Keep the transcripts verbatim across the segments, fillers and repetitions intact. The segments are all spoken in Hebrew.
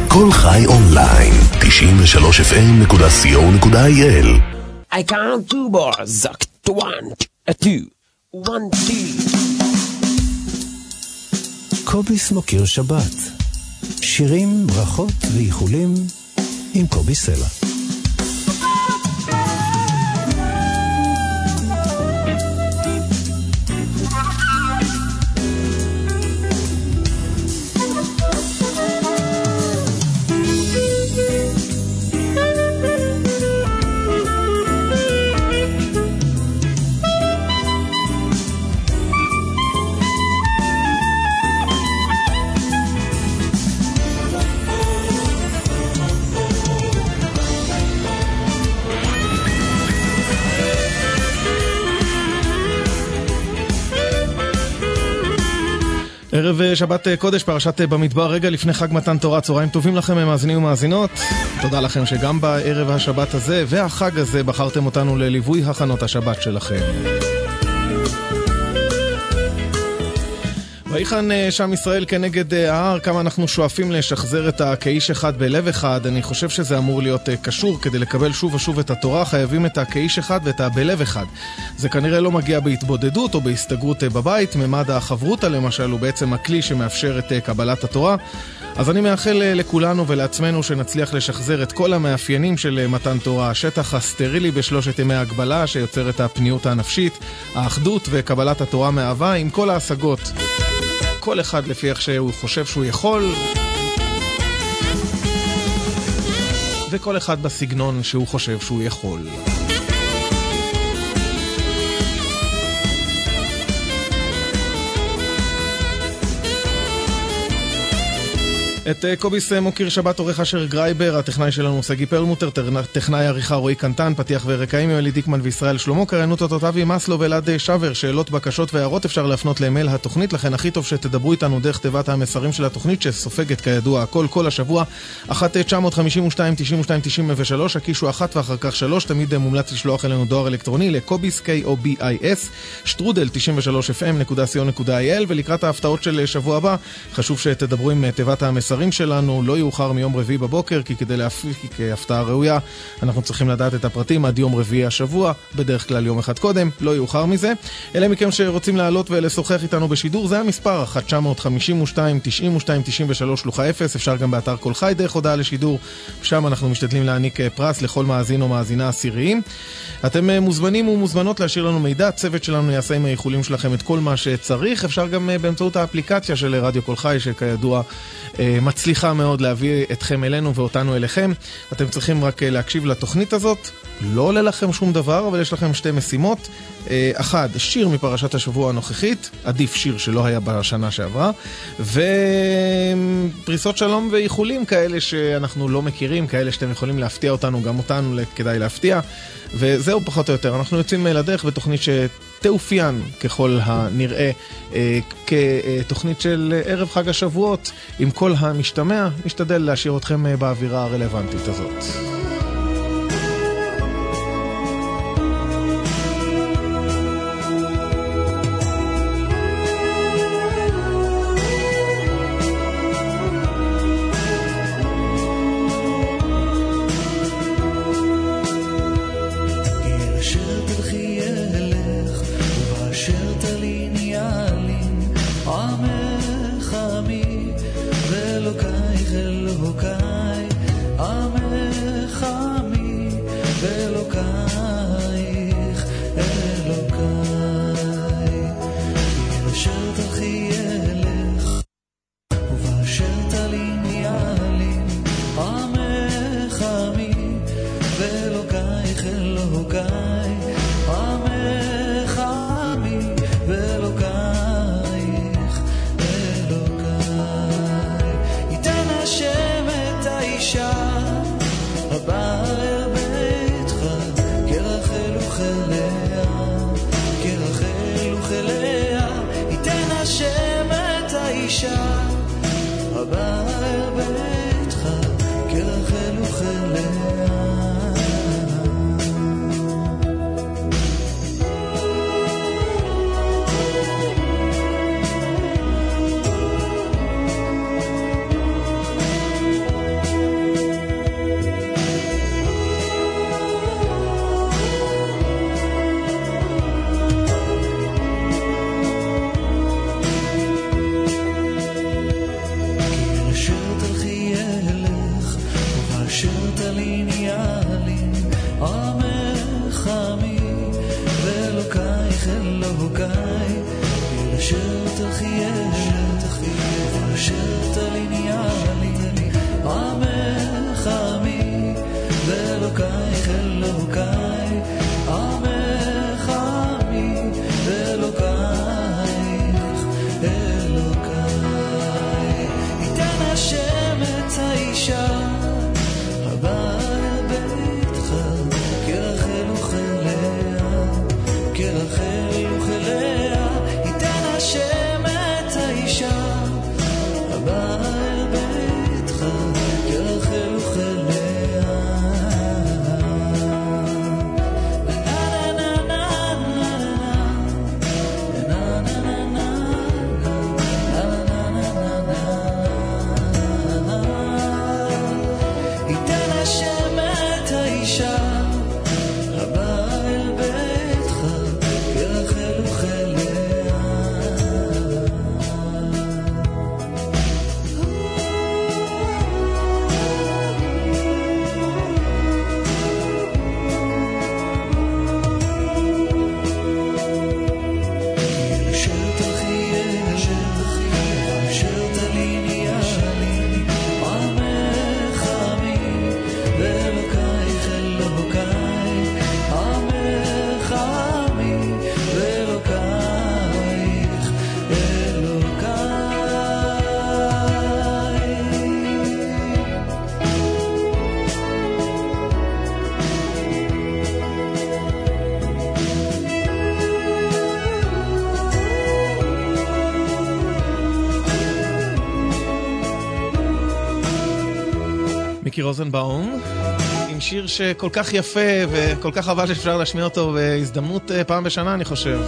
כל חי אונליין, תשעים ושלוש אף אם נקודה סי או נקודה איי אל. I count two bars, to one, a two, one, two. קוביס מוקיר שבת. שירים, ברכות ואיחולים עם קובי סלע. ערב שבת קודש, פרשת במדבר, רגע לפני חג מתן תורה. צהריים טובים לכם, מאזינים ומאזינות. תודה לכם שגם בערב השבת הזה והחג הזה בחרתם אותנו לליווי הכנות השבת שלכם. ויחן שם ישראל כנגד ההר, כמה אנחנו שואפים לשחזר את הכאיש אחד בלב אחד. אני חושב שזה אמור להיות קשור. כדי לקבל שוב ושוב את התורה חייבים את הכאיש אחד ואת הבלב אחד. זה כנראה לא מגיע בהתבודדות או בהסתגרות בבית. ממד החברותה למשל הוא בעצם הכלי שמאפשר את קבלת התורה. אז אני מאחל לכולנו ולעצמנו שנצליח לשחזר את כל המאפיינים של מתן תורה, השטח הסטרילי בשלושת ימי הגבלה שיוצר את הפניות הנפשית, האחדות וקבלת התורה מאהבה עם כל ההשגות. כל אחד לפי איך שהוא חושב שהוא יכול, וכל אחד בסגנון שהוא חושב שהוא יכול. את קוביס מוקיר שבת עורך אשר גרייבר, הטכנאי שלנו סגי פרלמוטר, טכנאי עריכה רועי קנטן, פתיח ורקעים יואלי דיקמן וישראל שלמה, קריינות אותותיו מסלו ואלעד שבר. שאלות, בקשות והערות אפשר להפנות לאמייל התוכנית, לכן הכי טוב שתדברו איתנו דרך תיבת המסרים של התוכנית שסופגת כידוע הכל כל השבוע. אחת תשע חמש שתיים תשעים ושתיים תשעים ושלוש, הקישו אחת ואחר כך שלוש. תמיד מומלץ לשלוח אלינו דואר אלקטרוני לקוביס K O B I S שטרודל תשעים ושלוש אף אם נקודה סי או נקודה איי אל. ולקראת ההפתעות של שבוע הבא חשוב שתדברו עם תיבת המסרים שלנו לא יאוחר מיום רביעי בבוקר, כי כדי להפיק כהפתעה ראויה אנחנו צריכים לדעת את הפרטים עד יום רביעי השבוע, בדרך כלל יום אחד קודם, לא יאוחר מזה. אלה מכם שרוצים לעלות ולשוחח איתנו בשידור, זה המספר אחת תשע חמש שתיים תשעים ושתיים תשעים ושלוש שלוחה אפס. אפשר גם באתר כל חי דרך הודעה לשידור, שם אנחנו משתדלים להעניק פרס לכל מאזין או מאזינה עשיריים. אתם מוזמנים ומוזמנות להשאיר לנו מידע, צוות שלנו יעשה עם האיחולים שלכם את כל מה שצריך. אפשר גם באמצעות האפליקציה של רדיו כל חי שכידוע מצליחה מאוד להביא אתכם אלינו ואותנו אליכם. אתם צריכים רק להקשיב לתוכנית הזאת, לא עולה לכם שום דבר, אבל יש לכם שתי משימות. אחד, שיר מפרשת השבוע הנוכחית, עדיף שיר שלא היה בשנה שעברה, ופריסות שלום ואיחולים כאלה שאנחנו לא מכירים, כאלה שאתם יכולים להפתיע אותנו, גם אותנו כדאי להפתיע. וזהו פחות או יותר, אנחנו יוצאים לדרך בתוכנית שתאופיין ככל הנראה אה, כתוכנית של ערב חג השבועות עם כל המשתמע. נשתדל להשאיר אתכם באווירה הרלוונטית הזאת. מיקי רוזנבאום, עם שיר שכל כך יפה וכל כך חבל שאפשר להשמיע אותו בהזדמנות פעם בשנה, אני חושב.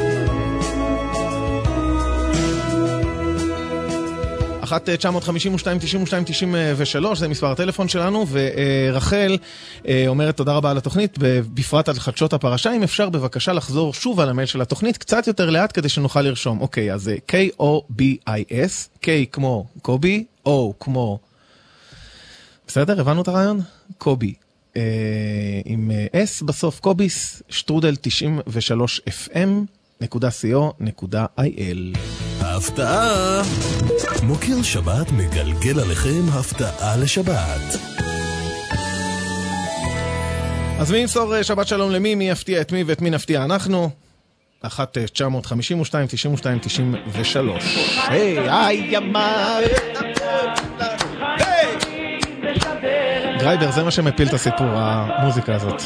אחת תשע חמש שתיים תשעים ושתיים תשעים ושלוש, זה מספר הטלפון שלנו, ורחל אומרת תודה רבה על התוכנית, בפרט על חדשות הפרשה, אם אפשר בבקשה לחזור שוב על המייל של התוכנית, קצת יותר לאט כדי שנוכל לרשום. אוקיי, אז זה K-O-B-I-S, K כמו קובי, O כמו... בסדר, הבנו את הרעיון? קובי. עם S בסוף, קוביס, שטרודל תשעים ושלוש אף אם נקודה סי או נקודה איי אל. ההפתעה! מוקיר שבת מגלגל עליכם הפתעה לשבת. אז מי ימסור שבת שלום למי? מי יפתיע את מי ואת מי נפתיע אנחנו? אחת תשע חמש שתיים תשעים ושתיים תשעים ושלוש. היי, היי, ימה! גרייבר, זה מה שמפיל את הסיפור, המוזיקה הזאת.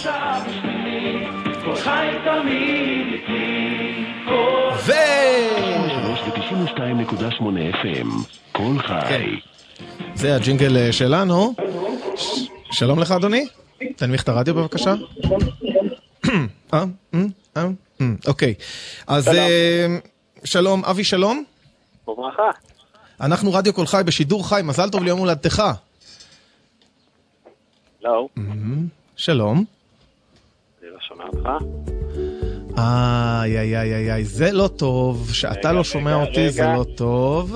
ו... תשעים ושתיים נקודה שמונה אף אם, כל חי. זה הג'ינגל שלנו. שלום לך, אדוני. תנמיך את הרדיו בבקשה. אוקיי, אז שלום, אבי שלום. וברכה. אנחנו רדיו כל חי בשידור חי, מזל טוב ליום הולדתך. לא. שלום. אני לא שומע אותך. איי, איי, איי, איי, זה לא טוב, שאתה לא שומע אותי זה לא טוב.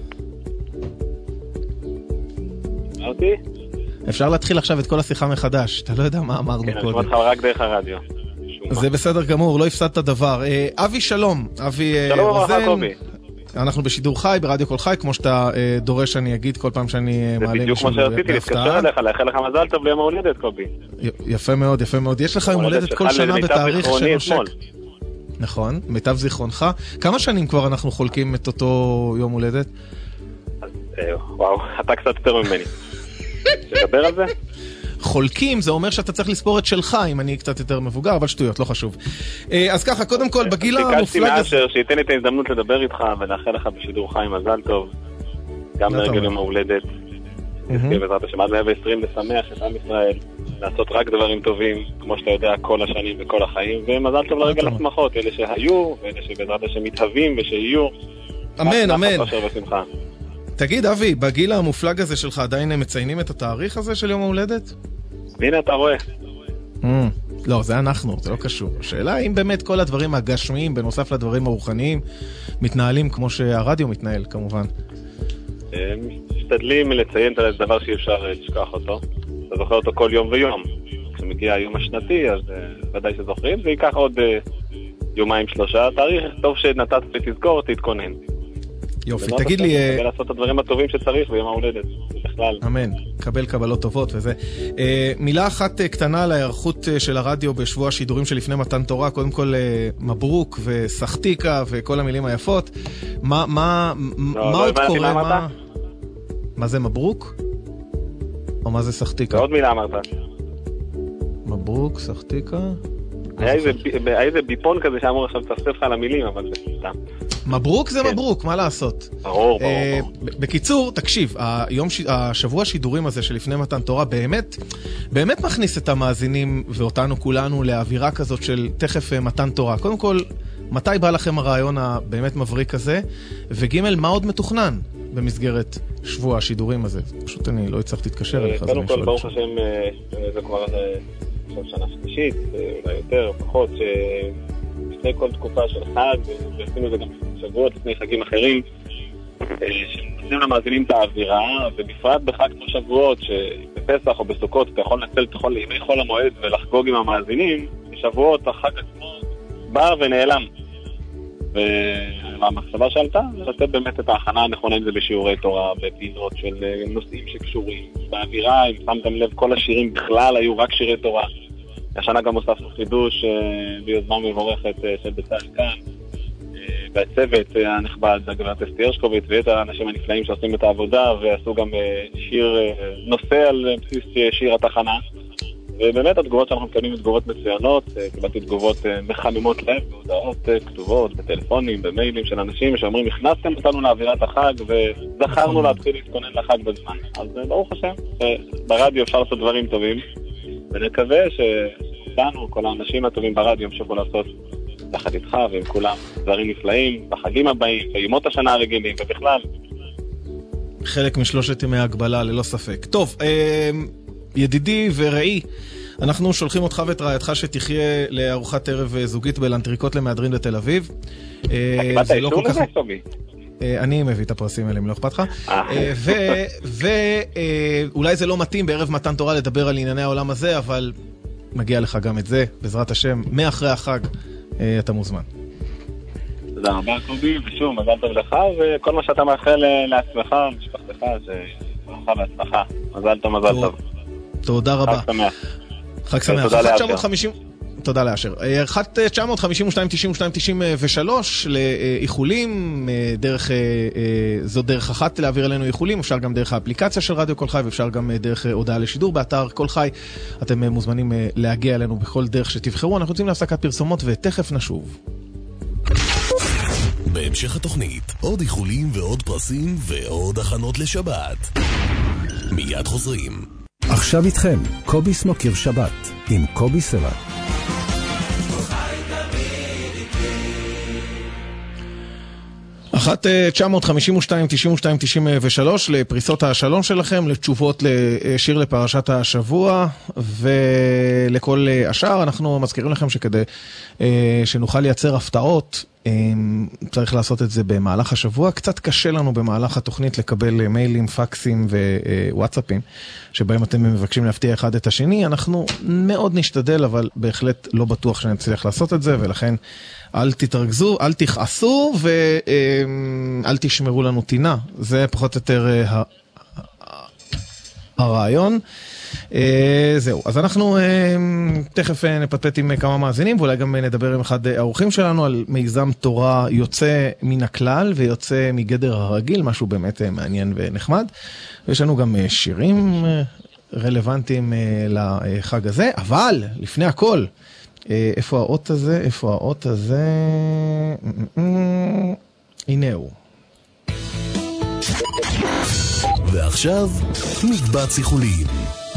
שומע אותי? אפשר להתחיל עכשיו את כל השיחה מחדש, אתה לא יודע מה אמרנו קודם. כן, אני שומע אותך רק דרך הרדיו. זה בסדר גמור, לא הפסדת דבר. אבי שלום, אבי רוזן. אנחנו בשידור חי, ברדיו כל חי, כמו שאתה דורש אני אגיד כל פעם שאני מעלה זה בדיוק כמו שרציתי, להתקשר אליך, לאחל לך מזל טוב ליום ההולדת, קובי. יפה מאוד, יפה מאוד. יש לך יום הולדת כל שנה בתאריך שנושק. נכון, מיטב זיכרונך. כמה שנים כבר אנחנו חולקים את אותו יום הולדת? וואו, אתה קצת יותר ממני. תדבר על זה? חולקים, זה אומר שאתה צריך לספור את שלך, אם אני קצת יותר מבוגר, אבל שטויות, לא חשוב. אז ככה, קודם כל, בגיל המופלג... ביקשתי מאשר שייתן את ההזדמנות לדבר איתך, ולאחל לך בשידור חי מזל טוב, גם לרגל יום ההולדת. נזכה בעזרת השם, עד מאה ועשרים לשמח את עם ישראל, לעשות רק דברים טובים, כמו שאתה יודע, כל השנים וכל החיים, ומזל טוב לרגל השמחות, אלה שהיו, ואלה שבעזרת השם מתהווים ושיהיו. אמן, אמן. תגיד, אבי, בגיל המופלג הזה שלך עדיין הם מציינים את התאריך הזה של יום ההולדת? הנה, אתה רואה. לא, זה אנחנו, זה לא קשור. השאלה אם באמת כל הדברים הגשמיים, בנוסף לדברים הרוחניים, מתנהלים כמו שהרדיו מתנהל, כמובן. משתדלים לציין את הדבר שאי אפשר לשכוח אותו. אתה זוכר אותו כל יום ויום. כשמגיע היום השנתי, אז ודאי שזוכרים. זה ייקח עוד יומיים שלושה. תאריך טוב שנתת ותזכור, תתכונן. יופי, תגיד לי... כדי לעשות את הדברים הטובים שצריך ביום ההולדת, בכלל. אמן, קבל קבלות טובות וזה. מילה אחת קטנה על ההיערכות של הרדיו בשבוע השידורים שלפני מתן תורה, קודם כל מברוק וסחטיקה וכל המילים היפות. מה עוד קורה? מה זה מברוק? או מה זה סחטיקה? עוד מילה אמרת. מברוק, סחטיקה? היה איזה ביפון כזה שאמור עכשיו תסף לך על המילים, אבל זה סתם. מברוק זה מברוק, מה לעשות? ברור, ברור. בקיצור, תקשיב, השבוע השידורים הזה שלפני מתן תורה באמת, באמת מכניס את המאזינים ואותנו כולנו לאווירה כזאת של תכף מתן תורה. קודם כל, מתי בא לכם הרעיון הבאמת מבריק הזה? וג' מה עוד מתוכנן במסגרת שבוע השידורים הזה? פשוט אני לא הצלחתי להתקשר אליך. קודם כל, ברוך השם, זה כבר שנה שלישית, אולי יותר, פחות, לפני כל תקופה של חג, ועשינו זה גם שבועות, לפני חגים אחרים, שנותנים למאזינים את האווירה, ובפרט בחג כמו שבועות, שבפסח או בסוכות אתה יכול לנצל את ימי חול המועד ולחגוג עם המאזינים, בשבועות החג עצמו בא ונעלם. והמחשבה שעלתה, לתת באמת את ההכנה הנכונה עם זה בשיעורי תורה, בפינות של נושאים שקשורים, באווירה, אם שמתם לב, כל השירים בכלל היו רק שירי תורה. השנה גם הוספנו חידוש ביוזמה מבורכת של בצל כאן, והצוות הנכבד, הגברת אסתי הרשקוביץ, ואת האנשים הנפלאים שעושים את העבודה, ועשו גם שיר נושא על בסיס שיר התחנה. ובאמת התגובות שאנחנו מקבלים הן תגובות מצוינות, קיבלתי תגובות מחממות לב, בהודעות כתובות, בטלפונים, במיילים של אנשים שאומרים, הכנסתם אותנו לאווירת החג וזכרנו להתחיל להתכונן לחג בזמן. אז ברוך השם, ברדיו אפשר לעשות דברים טובים, ונקווה שכולנו, כל האנשים הטובים ברדיו ימשיכו לעשות יחד איתך ועם כולם דברים נפלאים, בחגים הבאים, בימות השנה הרגילים ובכלל. חלק משלושת ימי ההגבלה, ללא ספק. טוב, ידידי ורעי, אנחנו שולחים אותך ואת רעייתך שתחיה לארוחת ערב זוגית בלנטריקות למהדרין בתל אביב. קיבלת אישור לזה, סובי? אני מביא את הפרסים האלה, אם לא אכפת לך. ואולי זה לא מתאים בערב מתן תורה לדבר על ענייני העולם הזה, אבל מגיע לך גם את זה, בעזרת השם, מאחרי החג אתה מוזמן. תודה רבה, קובי, ושוב, מזל טוב לך, וכל מה שאתה מאחל לעצמך, משפחתך, שברכה והצלחה. מזל טוב, מזל טוב. תודה רבה. חג שמח. חג שמח. תודה לאשר. תודה לאשר. אחת תשע חמש שתיים תשעים ושתיים תשעים ושלוש לאיחולים, דרך, זו דרך אחת להעביר אלינו איחולים, אפשר גם דרך האפליקציה של רדיו כל חי, ואפשר גם דרך הודעה לשידור באתר כל חי. אתם מוזמנים להגיע אלינו בכל דרך שתבחרו. אנחנו רוצים להפסקת פרסומות ותכף נשוב. בהמשך התוכנית, עוד איחולים ועוד פרסים ועוד הכנות לשבת. מיד חוזרים. עכשיו איתכם, קובי סמוקר שבת, עם קובי סלע. אחת תשע חמש שתיים תשעים ושתיים תשעים ושלוש לפריסות השלום שלכם, לתשובות לשיר לפרשת השבוע ולכל השאר. אנחנו מזכירים לכם שכדי שנוכל לייצר הפתעות צריך לעשות את זה במהלך השבוע. קצת קשה לנו במהלך התוכנית לקבל מיילים, פקסים ווואטסאפים שבהם אתם מבקשים להפתיע אחד את השני. אנחנו מאוד נשתדל, אבל בהחלט לא בטוח שנצליח לעשות את זה, ולכן אל תתרגזו, אל תכעסו ואל תשמרו לנו טינה. זה פחות או יותר הרעיון. זהו, אז אנחנו תכף נפטפט עם כמה מאזינים, ואולי גם נדבר עם אחד האורחים שלנו על מיזם תורה יוצא מן הכלל ויוצא מגדר הרגיל, משהו באמת מעניין ונחמד. ויש לנו גם שירים רלוונטיים לחג הזה, אבל לפני הכל, איפה האות הזה? איפה האות הזה? הנה הוא. ועכשיו, מקבץ איחולים.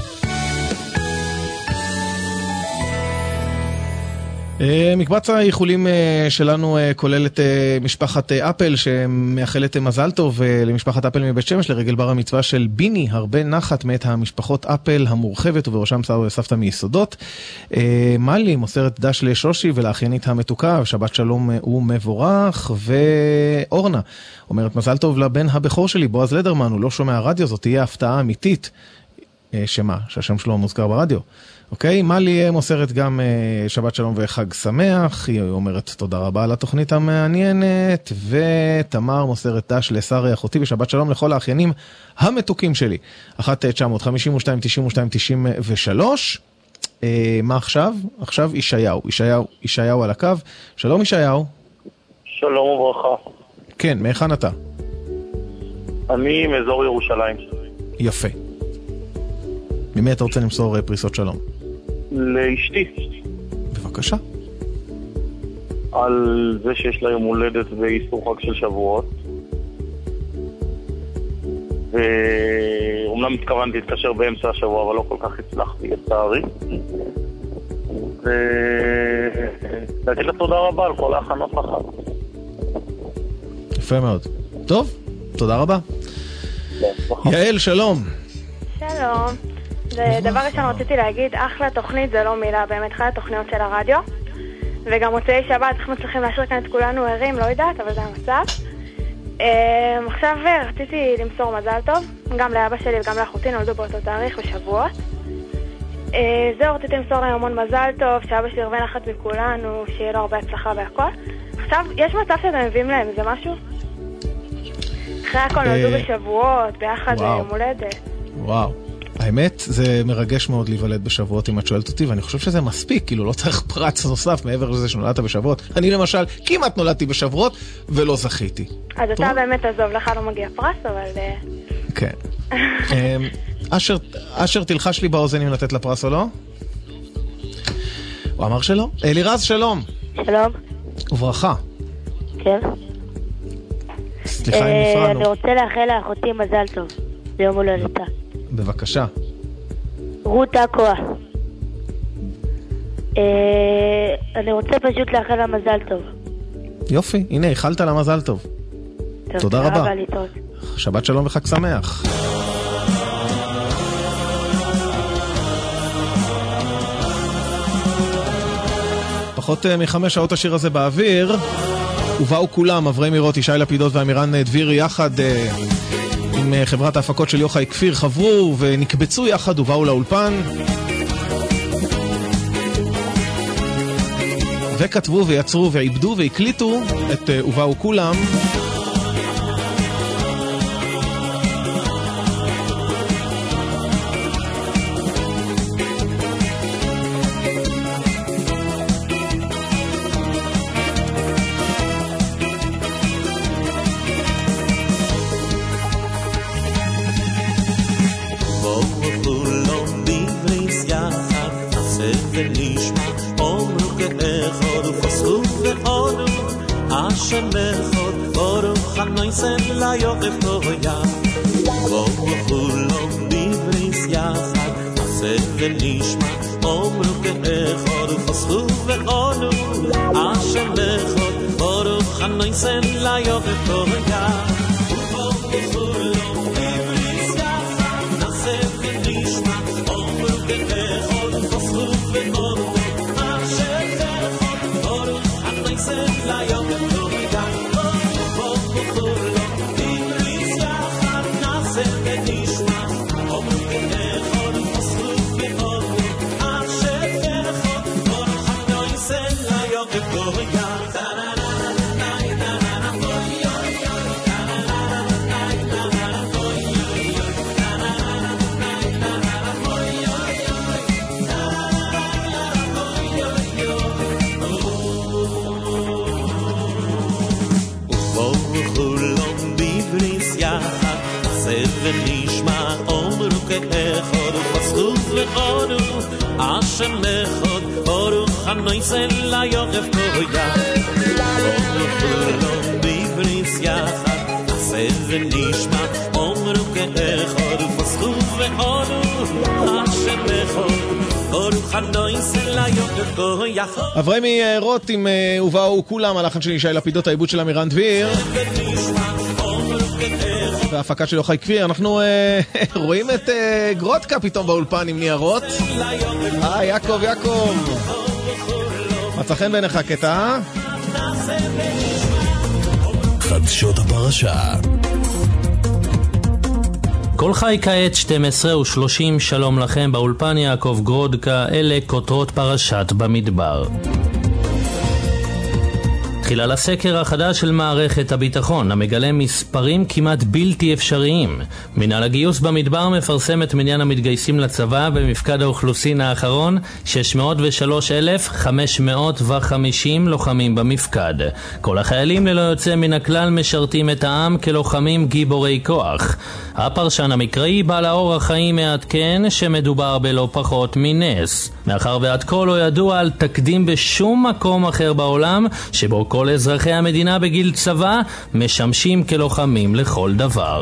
מקבץ האיחולים שלנו כולל את משפחת אפל שמאחלת מזל טוב למשפחת אפל מבית שמש לרגל בר המצווה של ביני, הרבה נחת מאת המשפחות אפל המורחבת ובראשם סבא וסבתא מיסודות. מלי מוסרת דש לשושי ולאחיינית המתוקה, שבת שלום ומבורך. ואורנה אומרת מזל טוב לבן הבכור שלי בועז לדרמן, הוא לא שומע רדיו, זאת תהיה הפתעה אמיתית. שמה? שהשם שלו מוזכר ברדיו. אוקיי, מלי מוסרת גם שבת שלום וחג שמח, היא אומרת תודה רבה על התוכנית המעניינת, ותמר מוסרת דש לשרי אחותי ושבת שלום לכל האחיינים המתוקים שלי. אחת תשע חמש שתיים תשעים ושתיים תשעים ושלוש. מה עכשיו? עכשיו ישעיהו, ישעיהו, ישעיהו על הקו. שלום ישעיהו. שלום וברכה. כן, מאיכן אתה? אני מאזור ירושלים. יפה. ממי אתה רוצה למסור פריסות שלום? לאשתי. בבקשה. על זה שיש לה יום הולדת ואיסור חג של שבועות. ואומנם התכוונתי להתקשר באמצע השבוע, אבל לא כל כך הצלחתי, לצערי. ולהגיד לה תודה רבה על כל ההכנות לחג. יפה מאוד. טוב, תודה רבה. יעל, שלום. שלום. דבר ראשון רציתי להגיד, אחלה תוכנית זה לא מילה, באמת אחלה תוכניות של הרדיו, וגם מוצאי שבת אנחנו צריכים להשאיר כאן את כולנו ערים, לא יודעת, אבל זה המצב. עכשיו רציתי למסור מזל טוב, גם לאבא שלי וגם לאחותי, נולדו באותו תאריך ושבועות. זהו, רציתי למסור להם המון מזל טוב, שאבא שלי הרבה נחת מכולנו, שיהיה לו הרבה הצלחה והכל. עכשיו, יש מצב שאתם מביאים להם, זה משהו? אחרי הכל נולדו בשבועות, ביחד יום הולדת. וואו. האמת, זה מרגש מאוד להיוולד בשבועות אם את שואלת אותי, ואני חושב שזה מספיק, כאילו לא צריך פרץ נוסף מעבר לזה שנולדת בשבועות. אני למשל כמעט נולדתי בשבועות ולא זכיתי. אז אתה באמת עזוב, לך לא מגיע פרס, אבל... כן. אשר, אשר תלחש לי באוזן אם לתת לפרס או לא? הוא אמר שלא. אלירז, שלום. שלום. וברכה. כן. סליחה אם נפרענו. אני רוצה לאחל לאחותי מזל טוב. ליום הולדתה. בבקשה. רות אקואה. אני רוצה פשוט לאחל לה מזל טוב. יופי, הנה, איחלת לה מזל טוב. תודה רבה. שבת שלום וחג שמח. פחות מחמש שעות השיר הזה באוויר, ובאו כולם, אברהם מירות, ישי לפידות ואמירן דביר יחד עם חברת ההפקות של יוחאי כפיר, חברו ונקבצו יחד ובאו לאולפן וכתבו ויצרו ועיבדו והקליטו את ובאו כולם. אברהם מירות עם ובאו כולם, הלחן של ישי לפידות, העיבוד של אמירן דביר וההפקה של יוחאי כפיר. אנחנו רואים את גרודקה פתאום באולפן עם ניירות. אה, יעקב, יעקב, מצא חן בעיניך קטע? חדשות הפרשה. כל חי כעת שתים עשרה ושלושים, שלום לכם, באולפן יעקב גרודקה, אלה כותרות פרשת במדבר. תחילה לסקר החדש של מערכת הביטחון, המגלה מספרים כמעט בלתי אפשריים. מנהל הגיוס במדבר מפרסם את מניין המתגייסים לצבא במפקד האוכלוסין האחרון, שש מאות ושלוש אלף וחמש מאות וחמישים לוחמים במפקד. כל החיילים ללא יוצא מן הכלל משרתים את העם כלוחמים גיבורי כוח. הפרשן המקראי בעל האור החיים מעדכן שמדובר בלא פחות מנס, מאחר ועד כה לא ידוע על תקדים בשום מקום אחר בעולם שבו כל אזרחי המדינה בגיל צבא משמשים כלוחמים לכל דבר.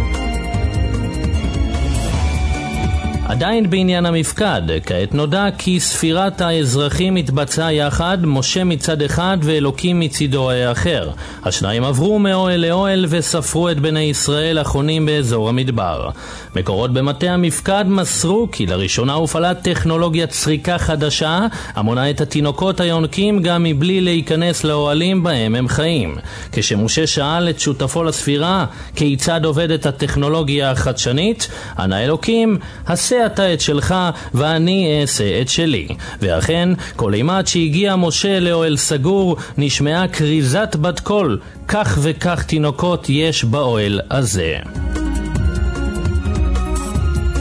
עדיין בעניין המפקד, כעת נודע כי ספירת האזרחים התבצעה יחד, משה מצד אחד ואלוקים מצידו האחר. השניים עברו מאוהל לאוהל וספרו את בני ישראל החונים באזור המדבר. מקורות במטה המפקד מסרו כי לראשונה הופעלה טכנולוגיית סריקה חדשה, המונה את התינוקות היונקים גם מבלי להיכנס לאוהלים בהם הם חיים. כשמשה שאל את שותפו לספירה כיצד עובדת הטכנולוגיה החדשנית, ענה אלוקים, עשה אתה את שלך ואני אעשה את שלי. ואכן, כל אימת שהגיע משה לאוהל סגור, נשמעה קריזת בת קול, כך וכך תינוקות יש באוהל הזה.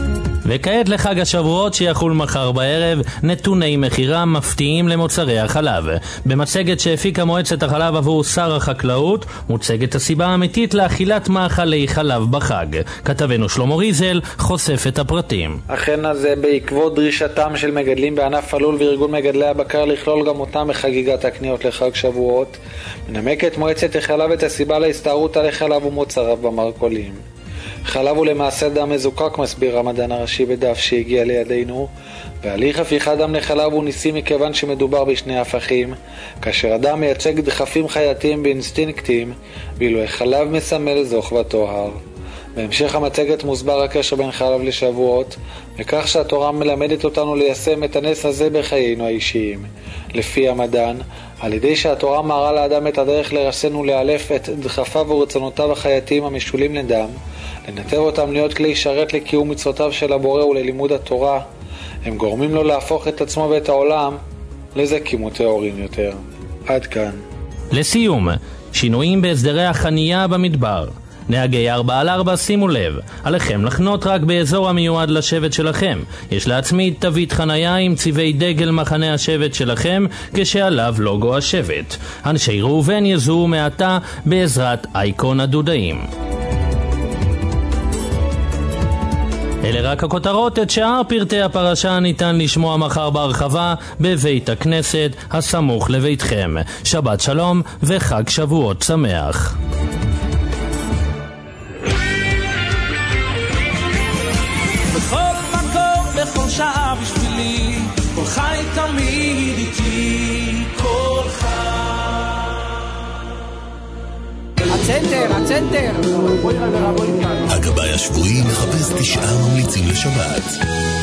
וכעת לחג השבועות שיחול מחר בערב, נתוני מחירה מפתיעים למוצרי החלב. במצגת שהפיקה מועצת החלב עבור שר החקלאות, מוצגת הסיבה האמיתית לאכילת מאכלי חלב בחג. כתבנו שלמה ריזל חושף את הפרטים. אכן הזה בעקבות דרישתם של מגדלים בענף הלול וארגון מגדלי הבקר לכלול גם אותם בחגיגת הקניות לחג שבועות, מנמקת מועצת החלב את הסיבה להסתערות על החלב ומוצריו במרכולים. חלב הוא למעשה דם מזוקק, מסביר המדען הראשי בדף שהגיע לידינו, והליך הפיכת דם לחלב הוא ניסי מכיוון שמדובר בשני הפכים, כאשר הדם מייצג דחפים חייתיים באינסטינקטים, ואילו החלב מסמל זוך וטוהר. בהמשך המצגת מוסבר הקשר בין חלב לשבועות, וכך שהתורה מלמדת אותנו ליישם את הנס הזה בחיינו האישיים. לפי המדען, על ידי שהתורה מראה לאדם את הדרך לרסן ולאלף את דחפיו ורצונותיו החייתיים המשולים לדם, לנתב אותם להיות כלי שרת לקיום מצוותיו של הבורא וללימוד התורה, הם גורמים לו להפוך את עצמו ואת העולם לזכים וטהורים יותר. עד כאן. לסיום, שינויים בהסדרי החנייה במדבר. נהגי ארבע על ארבע, שימו לב, עליכם לחנות רק באזור המיועד לשבט שלכם. יש להצמיד תווית חנייה עם צבעי דגל מחנה השבט שלכם כשעליו לוגו השבט. אנשי ראובן יזוהו מעתה בעזרת אייקון הדודאים. אלה רק הכותרות. את שאר פרטי הפרשה ניתן לשמוע מחר בהרחבה בבית הכנסת הסמוך לביתכם. שבת שלום וחג שבועות שמח. בכל מקום, בכל שעה בשבילי, כל חי תמיד איתי, כל חי. הצנטר, הצנטר. הגבאי השבועי מחפש תשעה ממליצים לשבת.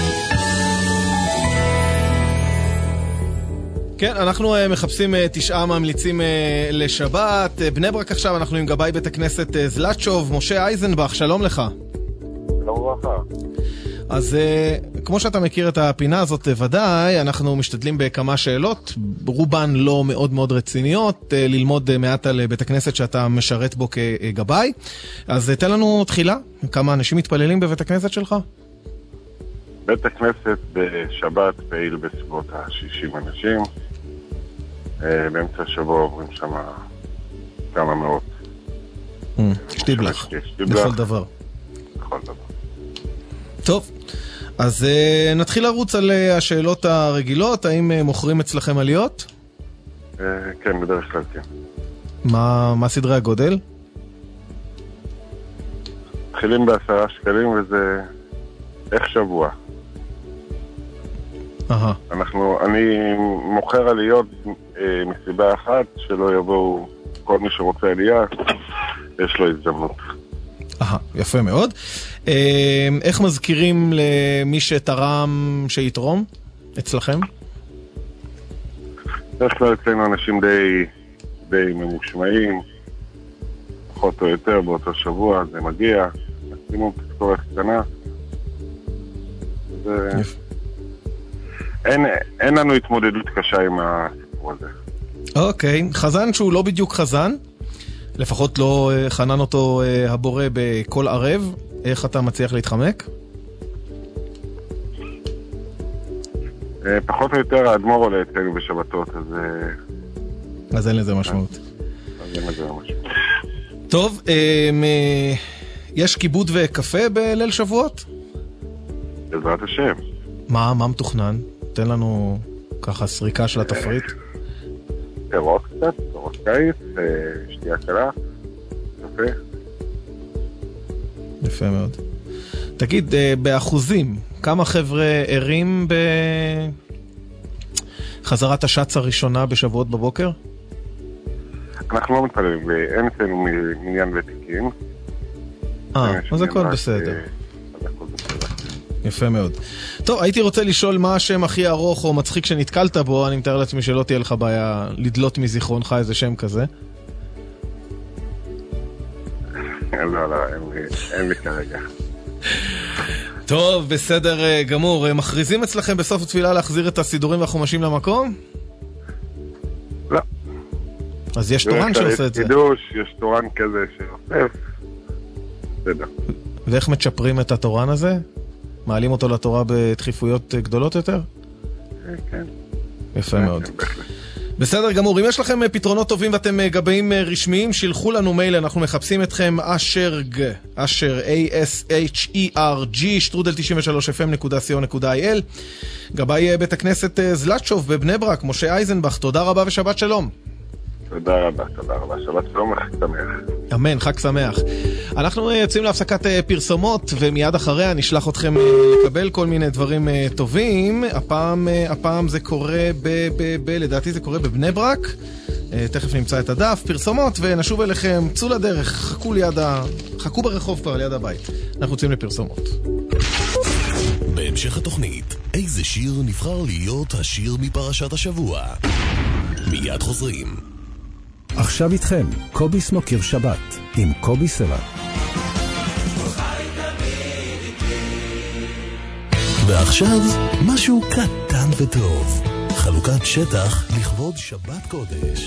כן, אנחנו מחפשים תשעה ממליצים לשבת. בני ברק עכשיו, אנחנו עם גבאי בית הכנסת זלצ'וב, משה אייזנבך, שלום לך. שלום וברכה. אז כמו שאתה מכיר את הפינה הזאת ודאי, אנחנו משתדלים בכמה שאלות, רובן לא מאוד מאוד רציניות, ללמוד מעט על בית הכנסת שאתה משרת בו כגבאי. אז תן לנו תחילה, כמה אנשים מתפללים בבית הכנסת שלך? בית הכנסת בשבת פעיל בסביבות ה-שישים אנשים, באמצע השבוע עוברים שם כמה מאות. שטיבלך, לכל דבר. לכל דבר. טוב, אז uh, נתחיל לרוץ על uh, השאלות הרגילות. האם uh, מוכרים אצלכם עליות? Uh, כן, בדרך כלל כן. מה, מה סדרי הגודל? מתחילים בעשרה שקלים וזה איך שבוע. Aha. אנחנו, אני מוכר עליות uh, מסיבה אחת, שלא יבואו כל מי שרוצה עלייה, יש לו הזדמנות. אהה, יפה מאוד. איך מזכירים למי שתרם שיתרום אצלכם? יש לו אצלנו אנשים די, די ממושמעים, פחות או יותר באותו שבוע, זה מגיע, עשינו תזכורת קטנה. זה... אין, אין לנו התמודדות קשה עם הסיפור הזה. אוקיי, חזן שהוא לא בדיוק חזן, לפחות לא חנן אותו הבורא בכל ערב, איך אתה מצליח להתחמק? פחות או יותר האדמו"ר עולה אצלנו בשבתות, אז... אז אין לזה משמעות. אז אין לזה משמעות. טוב, יש כיבוד וקפה בליל שבועות? בעזרת השם. מה, מה מתוכנן? תן לנו ככה סריקה של התפריט. פירות קצת, פירות קיץ, שתייה קלה, קפה. יפה מאוד. תגיד, באחוזים, כמה חבר'ה ערים בחזרת השץ הראשונה בשבועות בבוקר? אנחנו לא מתפללים, אין אצלנו מניין ותיקים. אה, אז הכל בסדר. יפה מאוד. טוב, הייתי רוצה לשאול מה השם הכי ארוך או מצחיק שנתקלת בו, אני מתאר לעצמי שלא תהיה לך בעיה לדלות מזיכרונך איזה שם כזה. לא, לא, אין לי כרגע. טוב, בסדר גמור. מכריזים אצלכם בסוף התפילה להחזיר את הסידורים והחומשים למקום? לא. אז יש תורן שעושה את זה. קידוש, יש תורן כזה שעושה. בסדר. ואיך מצ'פרים את התורן הזה? מעלים אותו לתורה בדחיפויות גדולות יותר? כן. יפה מאוד. בסדר גמור, אם יש לכם פתרונות טובים ואתם גבאים רשמיים, שילחו לנו מייל, אנחנו מחפשים אתכם, אשרג, אשר, A-S-H-E-R-G, שטרודל תשעים ושלוש אף אם נקודה סי או נקודה איי אל. גבאי בית הכנסת זלצ'וב בבני ברק, משה אייזנבך, תודה רבה ושבת שלום. תודה רבה, תודה רבה, שבת שלום וחג שמח. אמן, חג שמח. אנחנו יוצאים להפסקת פרסומות, ומיד אחריה נשלח אתכם לקבל כל מיני דברים טובים. הפעם, הפעם זה קורה ב, ב, ב, לדעתי זה קורה בבני ברק. תכף נמצא את הדף, פרסומות, ונשוב אליכם, צאו לדרך, חכו ליד ה... חכו ברחוב כבר ליד הבית. אנחנו יוצאים לפרסומות. בהמשך התוכנית, איזה שיר נבחר להיות השיר מפרשת השבוע? מיד חוזרים. עכשיו איתכם, קובי סמוקר שבת, עם קובי סלע. ועכשיו, משהו קטן וטוב. חלוקת שטח לכבוד שבת קודש.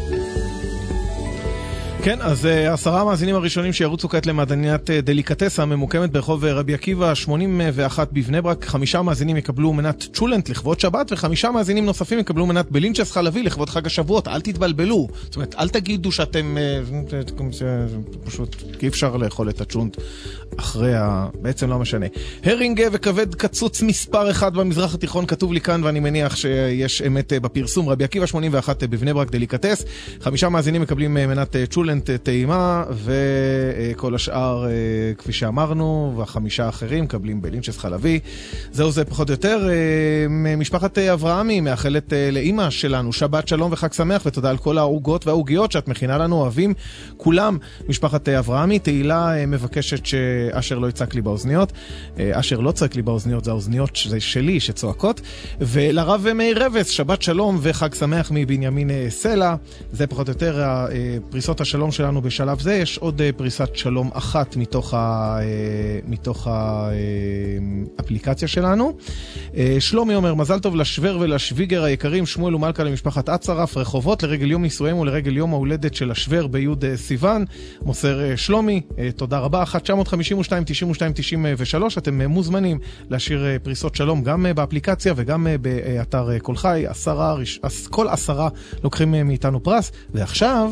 כן, אז uh, עשרה המאזינים הראשונים שירוצו כעת למעדניית uh, דליקטסה, ממוקמת ברחוב רבי עקיבא שמונים ואחת בבני ברק. חמישה מאזינים יקבלו מנת צ'ולנט לכבוד שבת, וחמישה מאזינים נוספים יקבלו מנת בלינצ'ס חלבי לכבוד חג השבועות. אל תתבלבלו, זאת אומרת, אל תגידו שאתם uh, פשוט, כי אי אפשר לאכול את הצ'ונט אחרי ה... בעצם לא משנה. הרינג וכבד קצוץ מספר אחד במזרח התיכון, כתוב לי כאן, ואני מניח שיש אמת בפרסום. רבי עקיבא שמונים ואחת בבני ברק דליקטס. חמישה מאזינים מקבלים מנת צ'ולנט טעימה, וכל השאר כפי שאמרנו, והחמישה האחרים קבלים בלינצ'ס חלבי. זהו זה פחות או יותר. משפחת אברהמי מאחלת לאמא שלנו שבת שלום וחג שמח, ותודה על כל העוגות והעוגיות שאת מכינה לנו, אוהבים כולם. משפחת אברהמי, תהילה מבקשת שאשר לא יצעק לי באוזניות. אשר לא צועק לי באוזניות, זה האוזניות שלי שצועקות. ולרב מאיר רבס, שבת שלום וחג שמח מבנימין סלע. זה פחות או יותר פריסות השלום שלנו בשלב זה. יש עוד פריסת שלום אחת מתוך ה, מתוך האפליקציה שלנו. שלומי אומר, מזל טוב לשוור ולשוויגר היקרים שמואל ומלכה למשפחת עצרף, רחובות, לרגל יום נישואיהם ולרגל יום ההולדת של השוור ביוד סיוון. מוסר שלומי, תודה רבה. אחת תשע חמש שתיים תשעים ושתיים תשעים ושלוש. אתם מוזמנים להשאיר פריסות שלום גם באפליקציה וגם באתר כל חי. עשרה, כל עשרה לוקחים מאיתנו פרס. ועכשיו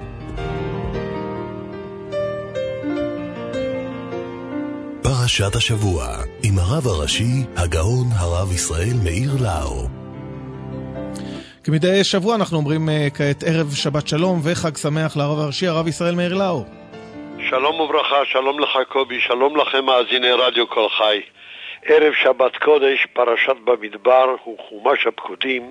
פרשת השבוע עם הרב הראשי, הגאון הרב ישראל מאיר לאו. כמדי שבוע אנחנו אומרים כעת ערב שבת שלום וחג שמח לרב הראשי, הרב ישראל מאיר לאו. שלום וברכה, שלום לך קובי, שלום לכם מאזיני רדיו כל חי. ערב שבת קודש, פרשת במדבר, הוא חומש הפקודים.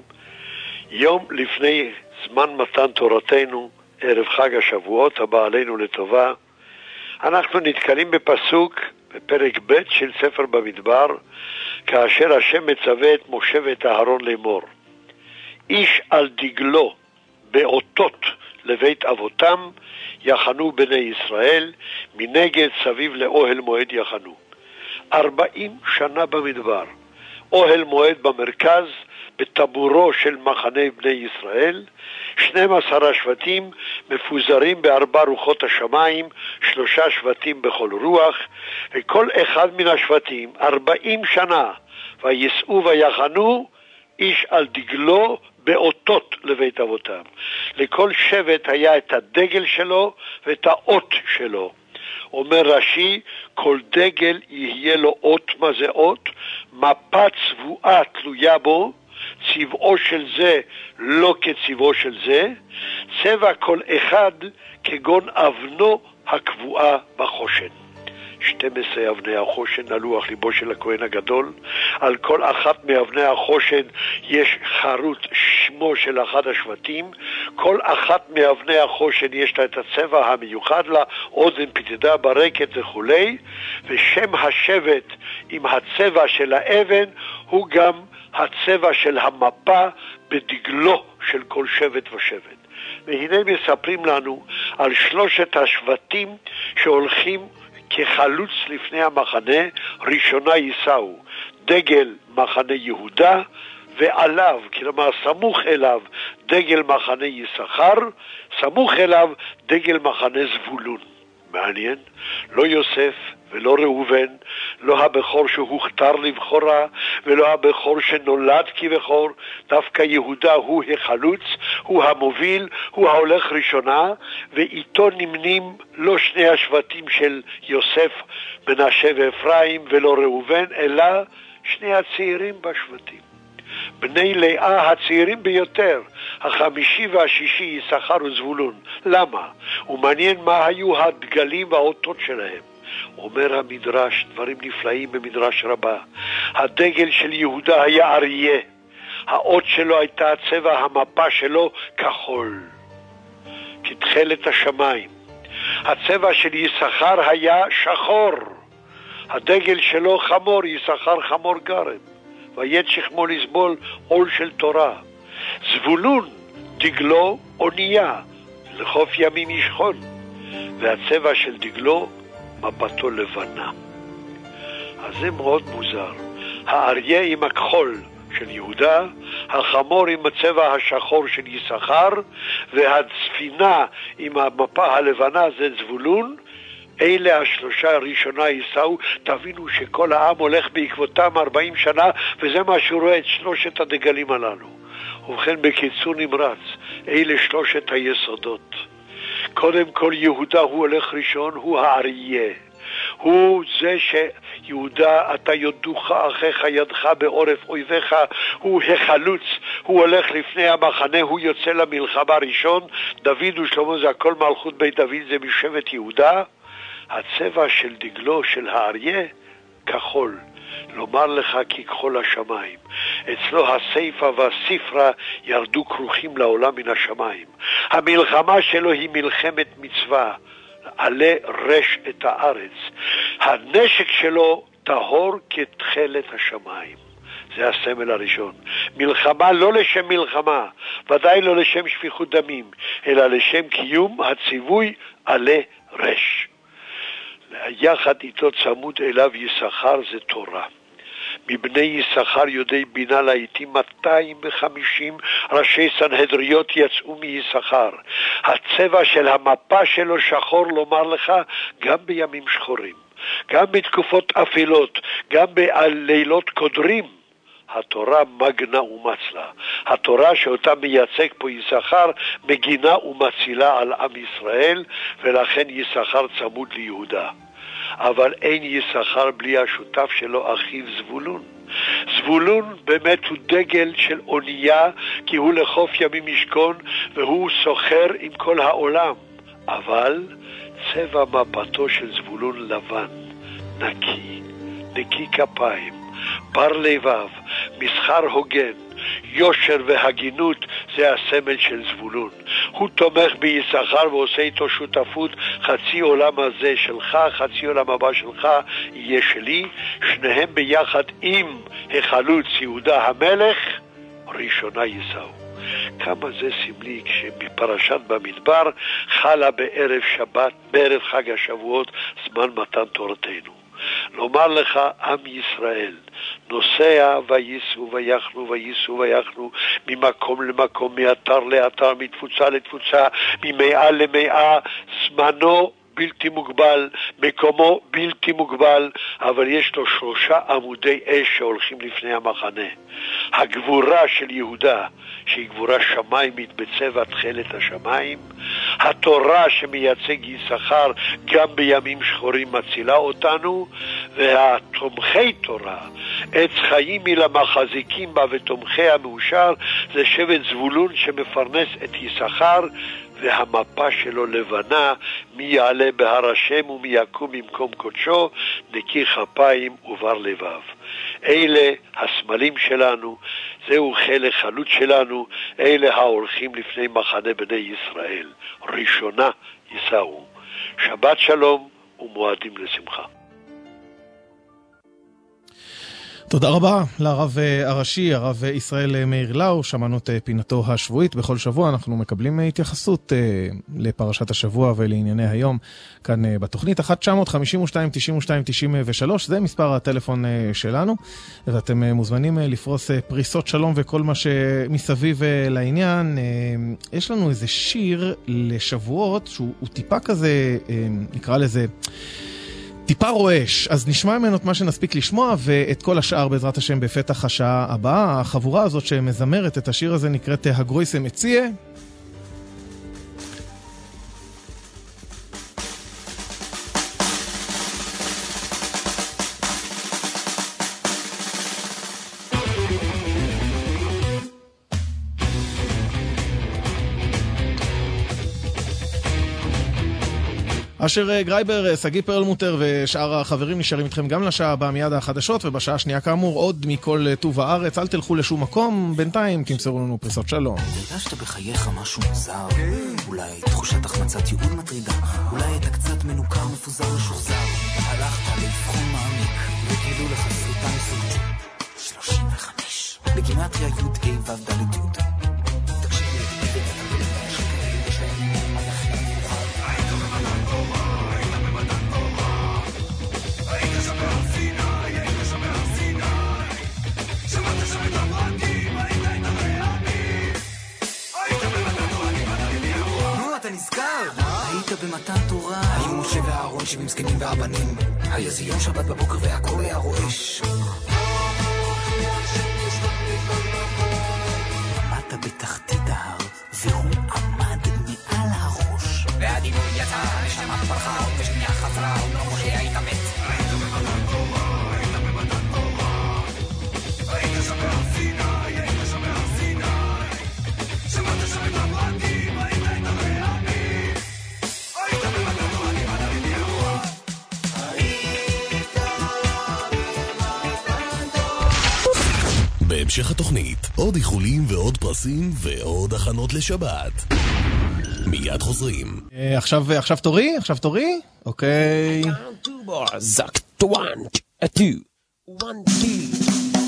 יום לפני זמן מתן תורתנו, ערב חג השבועות הבא עלינו לטובה, אנחנו נתקלים בפסוק בפרק ב' של ספר במדבר, כאשר השם מצווה את משה ואת אהרון לאמור, איש על דגלו באותות לבית אבותם יחנו בני ישראל, מנגד סביב לאוהל מועד יחנו. ארבעים שנה במדבר, אוהל מועד במרכז, בטבורו של מחנה בני ישראל, שנים עשר השבטים מפוזרים בארבע רוחות השמיים, שלושה שבטים בכל רוח, וכל אחד מן השבטים ארבעים שנה, ויסעו ויחנו, איש על דגלו באותות לבית אבותם. לכל שבט היה את הדגל שלו ואת האות שלו. אומר רש"י, כל דגל יהיה לו אות. מה זה אות? מפה צבועה תלויה בו, צבעו של זה לא כצבעו של זה, צבע כל אחד כגון אבנו הקבועה בחושן. שתים עשרה אבני החושן על לוח ליבו של הכהן הגדול. על כל אחת מאבני החושן יש חרוט שמו של אחד השבטים. כל אחת מאבני החושן יש לה את הצבע המיוחד לה, אוזן פתידה ברקת וכולי, ושם השבט עם הצבע של האבן הוא גם הצבע של המפה בדגלו של כל שבט ושבט. והנה מספרים לנו על שלושת השבטים שהולכים כחלוץ לפני המחנה. ראשונה יישאו דגל מחנה יהודה, ועליו, כלומר סמוך אליו, דגל מחנה יששכר, סמוך אליו דגל מחנה זבולון. מעניין, לא יוסף ולא ראובן, לא הבכור שהוכתר לבחורה, ולא הבכור שנולד כבכור, דווקא יהודה הוא החלוץ, הוא המוביל, הוא ההולך ראשונה, ואיתו נמנים לא שני השבטים של יוסף, מנשה ואפרים, ולא ראובן, אלא שני הצעירים בשבטים. בני לאה הצעירים ביותר, החמישי והשישי, יששכר וזבולון. למה? ומעניין מה היו הדגלים והאותות שלהם. אומר המדרש, דברים נפלאים במדרש רבה. הדגל של יהודה היה אריה. האות שלו הייתה צבע המפה שלו כחול. כתחלת השמיים. הצבע של יששכר היה שחור. הדגל שלו חמור, יששכר חמור גרם. ויית שכמו לסבול עול של תורה. זבולון דגלו אונייה, לחוף ימים ישכון. והצבע של דגלו מבטו לבנה. אז זה מאוד מוזר. האריה עם הכחול של יהודה, החמור עם הצבע השחור של יששכר, והספינה עם המפה הלבנה זה זבולון. אלה השלושה הראשונה ייסעו. תבינו שכל העם הולך בעקבותם ארבעים שנה, וזה מה שהוא רואה את שלושת הדגלים הללו. ובכן, בקיצור נמרץ, אלה שלושת היסודות. קודם כל יהודה הוא הולך ראשון, הוא האריה. הוא זה שיהודה, אתה יודוך אחיך ידך בעורף אויביך, הוא החלוץ, הוא הולך לפני המחנה, הוא יוצא למלחמה ראשון. דוד ושלמה זה הכל מלכות בית דוד, זה משבט יהודה. הצבע של דגלו של האריה כחול, לומר לך כי כחול השמיים. אצלו הסייפה והספרה ירדו כרוכים לעולם מן השמיים. המלחמה שלו היא מלחמת מצווה, עלה רש את הארץ. הנשק שלו טהור כתחלת השמיים. זה הסמל הראשון. מלחמה לא לשם מלחמה, ודאי לא לשם שפיכות דמים, אלא לשם קיום הציווי עלה רש. יחד איתו צמוד אליו יששכר זה תורה. מבני יששכר יודעי בינה לעיתים מאתיים וחמישים ראשי סנהדריות יצאו מיששכר. הצבע של המפה שלו שחור, לומר לך, גם בימים שחורים, גם בתקופות אפלות, גם בלילות קודרים. התורה מגנה ומצלה. התורה שאותה מייצג פה יששכר מגינה ומצילה על עם ישראל, ולכן יששכר צמוד ליהודה. אבל אין יששכר בלי השותף שלו, אחיו זבולון. זבולון באמת הוא דגל של אונייה, כי הוא לחוף ימים ישכון, והוא סוחר עם כל העולם. אבל צבע מפתו של זבולון לבן, נקי, נקי כפיים, בר לבב, מסחר הוגן, יושר והגינות, זה הסמל של זבולון. הוא תומך ביששכר ועושה איתו שותפות. חצי עולם הזה שלך, חצי עולם הבא שלך יהיה שלי. שניהם ביחד עם החלוץ יהודה המלך ראשונה ייסעו. כמה זה סמלי כשבפרשת במדבר חלה בערב שבת, בערב חג השבועות, זמן מתן תורתנו. לומר לך, עם ישראל נוסע וייסעו ויחנו וייסעו ויחנו, ממקום למקום, מאתר לאתר, מתפוצה לתפוצה, ממאה למאה. זמנו בלתי מוגבל, מקומו בלתי מוגבל, אבל יש לו שלושה עמודי אש שהולכים לפני המחנה. הגבורה של יהודה, שהיא גבורה שמיימית בצבע תחלת השמיים, התורה שמייצג יששכר גם בימים שחורים מצילה אותנו, והתומכי תורה, עץ חיים היא למחזיקים בה ותומכי המאושר, זה שבט זבולון שמפרנס את יששכר, והמפה שלו לבנה, מי יעלה בהר השם ומי יקום במקום קודשו, נקי כפיים ובר לבב. אלה הסמלים שלנו, זהו חלק חלוץ שלנו, אלה ההולכים לפני מחנה בני ישראל. ראשונה ייסעו. שבת שלום ומועדים לשמחה. תודה רבה לרב הראשי, הרב ישראל מאיר לאו. שמענו את פינתו השבועית. בכל שבוע אנחנו מקבלים התייחסות לפרשת השבוע ולענייני היום כאן בתוכנית. אחת תשע חמש שתיים תשעים ושתיים תשעים ושלוש, זה מספר הטלפון שלנו, ואתם מוזמנים לפרוס פריסות שלום וכל מה שמסביב לעניין. יש לנו איזה שיר לשבועות שהוא טיפה כזה, נקרא לזה טיפה רועש, אז נשמע ממנו את מה שנספיק לשמוע, ואת כל השאר בעזרת השם בפתח השעה הבאה. החבורה הזאת שמזמרת את השיר הזה נקראת הגרויסה מציע. אשר גרייבר, סגי פרלמוטר ושאר החברים נשארים איתכם גם לשעה הבאה מיד החדשות, ובשעה השנייה כאמור עוד מכל טוב הארץ. אל תלכו לשום מקום, בינתיים תמסרו לנו פריסות שלום. הרגשת בחייך משהו מוזר? אולי תחושת החמצת ייעוד מטרידה? אולי אתה קצת מנוכר, מפוזר ושוחזר? הלכת לאבחון מעמיק וגילו לך סרטן מסוג שלושים וחמש בגימטריה י' ה' ו' ד' י'. היית במתן תורה, היו משה והארון שבעים זקנים והבנים, היה זה יום שבת בבוקר והכל היה רועש. עמדת בתחתית ההר והוא עמד מעל הראש, והדיבור יצא, נשמה פרחה ושנייה חזרה, הוא לא משה היית מת. היית במתן תורה, היית במתן תורה, היית שם בהר סיני, היית שם בהר סיני, שמעת שם את הברקים, היית את הרעמים. בהמשך התוכנית, עוד איחולים ועוד פרסים ועוד הכנות לשבת. מיד חוזרים. עכשיו, עכשיו תורי? עכשיו תורי? אוקיי. Sagt one, two, one, two.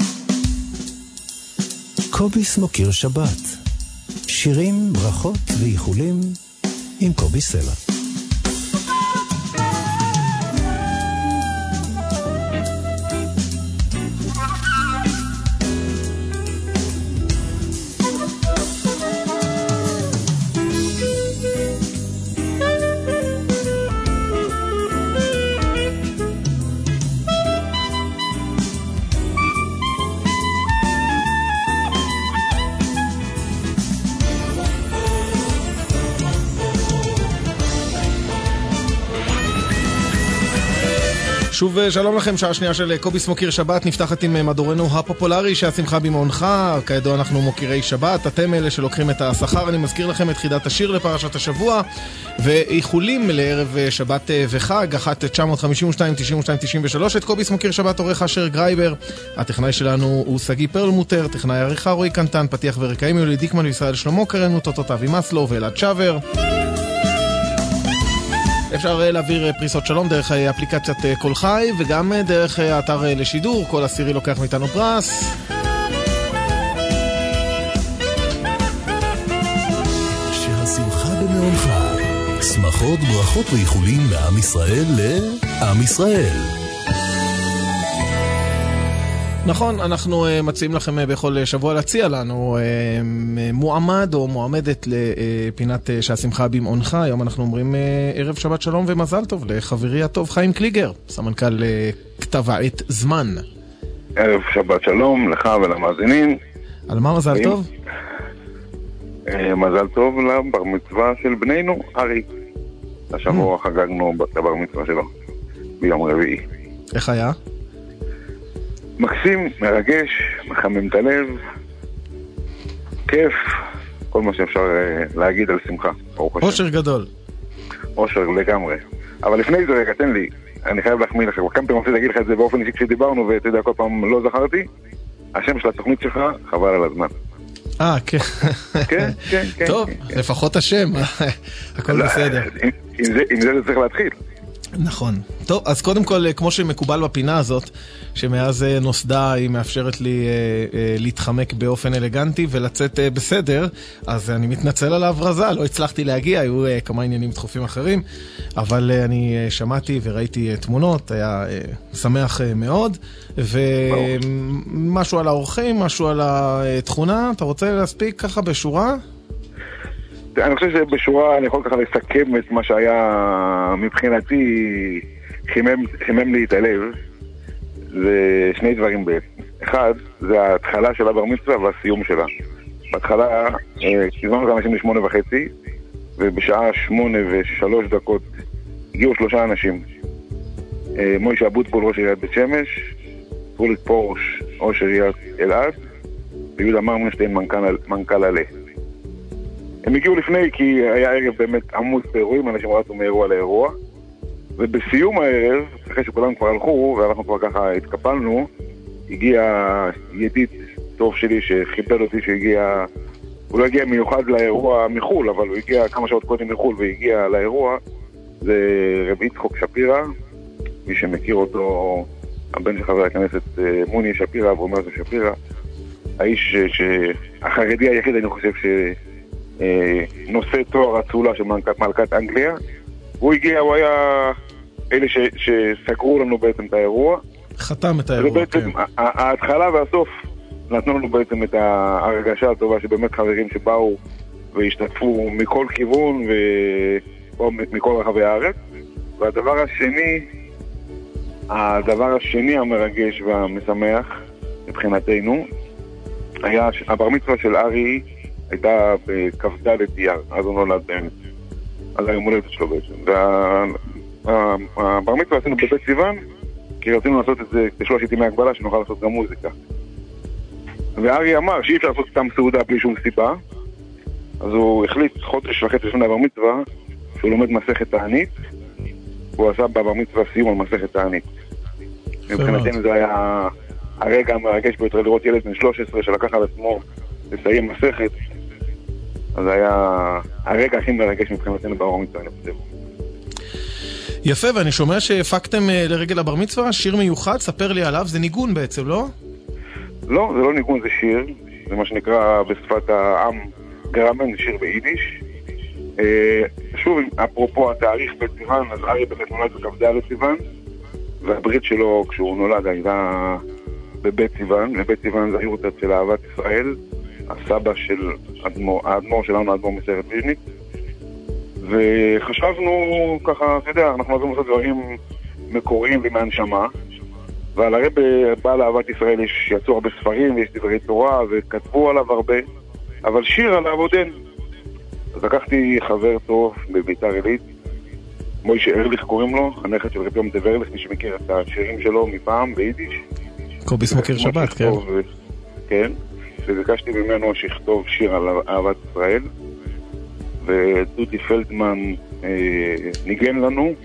קוביס מוקיר שבת. שירים, ברכות ואיחולים עם קובי סלע. שוב שלום לכם, שעה שנייה של קוביס מוקיר שבת נפתחת עם מדורנו הפופולרי שהשמחה במעונך. כידוע אנחנו מוקירי שבת, אתם אלה שלוקחים את השכר. אני מזכיר לכם את חידת השיר לפרשת השבוע ואיחולים לערב שבת וחג אחת תשע חמש שתיים תשעים ושתיים תשעים ושלוש. את קוביס מוקיר שבת עורך אשר גרייבר, הטכנאי שלנו הוא סגי פרלמוטר, טכנאי עריכה רועי קנטן, פתיח ורקעים יולי דיקמן וישראל שלמה קרנו, טוטו אבי מסלו ואלעד שוור. אפשר להעביר פריסות שלום דרך אפליקציית כל חי וגם דרך האתר לשידור, כל עשירי לוקח מאיתנו פרס. שהשמחה במעונך, שמחות, ברכות ואיחולים לעם ישראל, לעם ישראל. נכון, אנחנו מציעים לכם בכל שבוע להציע לנו מועמד או מועמדת לפינת שהשמחה במעונך. היום אנחנו אומרים ערב שבת שלום ומזל טוב לחברי הטוב חיים קליגר, סמנכ"ל כתב העת זמן. ערב שבת שלום לך ולמאזינים. על מה מזל טוב? מזל טוב לבר מצווה של בנינו ארי. השבוע חגגנו בבר מצווה שלו ביום רביעי. איך היה? מקסים, מרגש, מחמם את הלב, כיף, כל מה שאפשר להגיד על שמחה. אושר גדול. אושר לגמרי. אבל לפני זה רגע, תן לי, אני חייב להחמיא לך, כמה פעמים רציתי להגיד לך את זה באופן אישי כשדיברנו, ואתה יודע, כל פעם לא זכרתי, השם של התוכנית שלך חבל על הזמן. אה, כן. כן, כן, כן. טוב, לפחות השם, הכל בסדר. עם זה זה צריך להתחיל. נכון. טוב, אז קודם כל, כמו שמקובל בפינה הזאת, שמאז נוסדה היא מאפשרת לי אה, אה, להתחמק באופן אלגנטי ולצאת אה, בסדר, אז אני מתנצל על ההברזה, לא הצלחתי להגיע, היו אה, כמה עניינים דחופים אחרים, אבל אה, אני אה, שמעתי וראיתי אה, תמונות, היה אה, שמח אה, מאוד, ומשהו על האורחים, משהו על התכונה, אתה רוצה להספיק ככה בשורה? אני חושב שבשורה אני יכול ככה לסכם את מה שהיה מבחינתי חימם, חימם לי את הלב, זה שני דברים בעצם. אחד, זה ההתחלה של הבר מצווה והסיום שלה. בהתחלה, כיוונו את האנשים לשמונה וחצי, ובשעה שמונה ושלוש דקות הגיעו שלושה אנשים. מוישה אבוטבול, ראש עיריית בית שמש, פוליק פורש, ראש עיריית אלעד, ויהודה מרמנשטיין, מנכ"ל עלה. הם הגיעו לפני כי היה ערב באמת עמוס באירועים, אנשים רצו מאירוע לאירוע, ובסיום הערב, אחרי שכולם כבר הלכו, ואנחנו כבר ככה התקפלנו, הגיע ידיד טוב שלי שחיבל אותי שהגיע, הוא לא הגיע מיוחד לאירוע מחול, אבל הוא הגיע כמה שעות קודם מחול והגיע לאירוע, זה רב יצחק שפירא, מי שמכיר אותו, הבן של חבר הכנסת מוני שפירא, ואומר זה שפירא, האיש שהחרדי היחיד אני חושב שנושא תואר הצולה של מלכת, מלכת אנגליה, הוא הגיע, הוא היה אלה ש, שסגרו לנו בעצם את האירוע. חתם את האירוע, ובעצם, כן. ההתחלה והסוף נתנו לנו בעצם את ההרגשה הטובה שבאמת חברים שבאו והשתתפו מכל כיוון ומכל רחבי הארץ. והדבר השני, הדבר השני המרגש והמשמח מבחינתנו, היה הבר מצווה של ארי הייתה בכ"ד אייר, אז הוא נולד באמת. אז היום הולדת שלו בעצם. והבר מצווה עשינו בבית סיוון, כי רצינו לעשות את זה בשלושת ימי הגבלה, שנוכל לעשות גם מוזיקה. וארי אמר שאי אפשר לעשות סתם סעודה בלי שום סיבה, אז הוא החליט חודש וחצי לפני הבר מצווה, שהוא לומד מסכת תענית, והוא עשה בבר מצווה סיום על מסכת תענית. מבחינתנו זה היה הרגע המרגש ביותר לראות ילד בן שלוש עשרה שלקח על עצמו לסיים מסכת, אז היה הרגע הכי מרגש מבחינתנו בבר מצווה, אני חושב. יפה, ואני שומע שהפקתם לרגל הבר מצווה שיר מיוחד, ספר לי עליו, זה ניגון בעצם, לא? לא, זה לא ניגון, זה שיר, זה מה שנקרא בשפת העם גרמן, זה שיר ביידיש. שוב, אפרופו התאריך בסיוון, אז ארי באמת נולד בכ"ד בסיוון, והברית שלו כשהוא נולד הייתה בבית סיוון, ובית סיוון זה העיר של אהבת ישראל, הסבא של האדמו"ר, האדמו"ר שלנו, האדמו"ר מסערת ויז'ניץ, וחשבנו ככה, אתה יודע, אנחנו אוהבים לעשות דברים מקוריים ומהנשמה, ועל הרב בעל אהבת ישראל יש יצאו הרבה ספרים ויש דברי תורה וכתבו עליו הרבה, אבל שיר עליו עוד אין. אז לקחתי חבר טוב בביתר עילית, מוישה ארליך קוראים לו, הנכד של רב יום טוב ארליך, מי שמכיר את השירים שלו מפעם ביידיש. קוביס מוקיר שבת, כן. ו... כן, וביקשתי ממנו שיכתוב שיר על אהבת ישראל, ודודי פלדמן אה, ניגן לנו,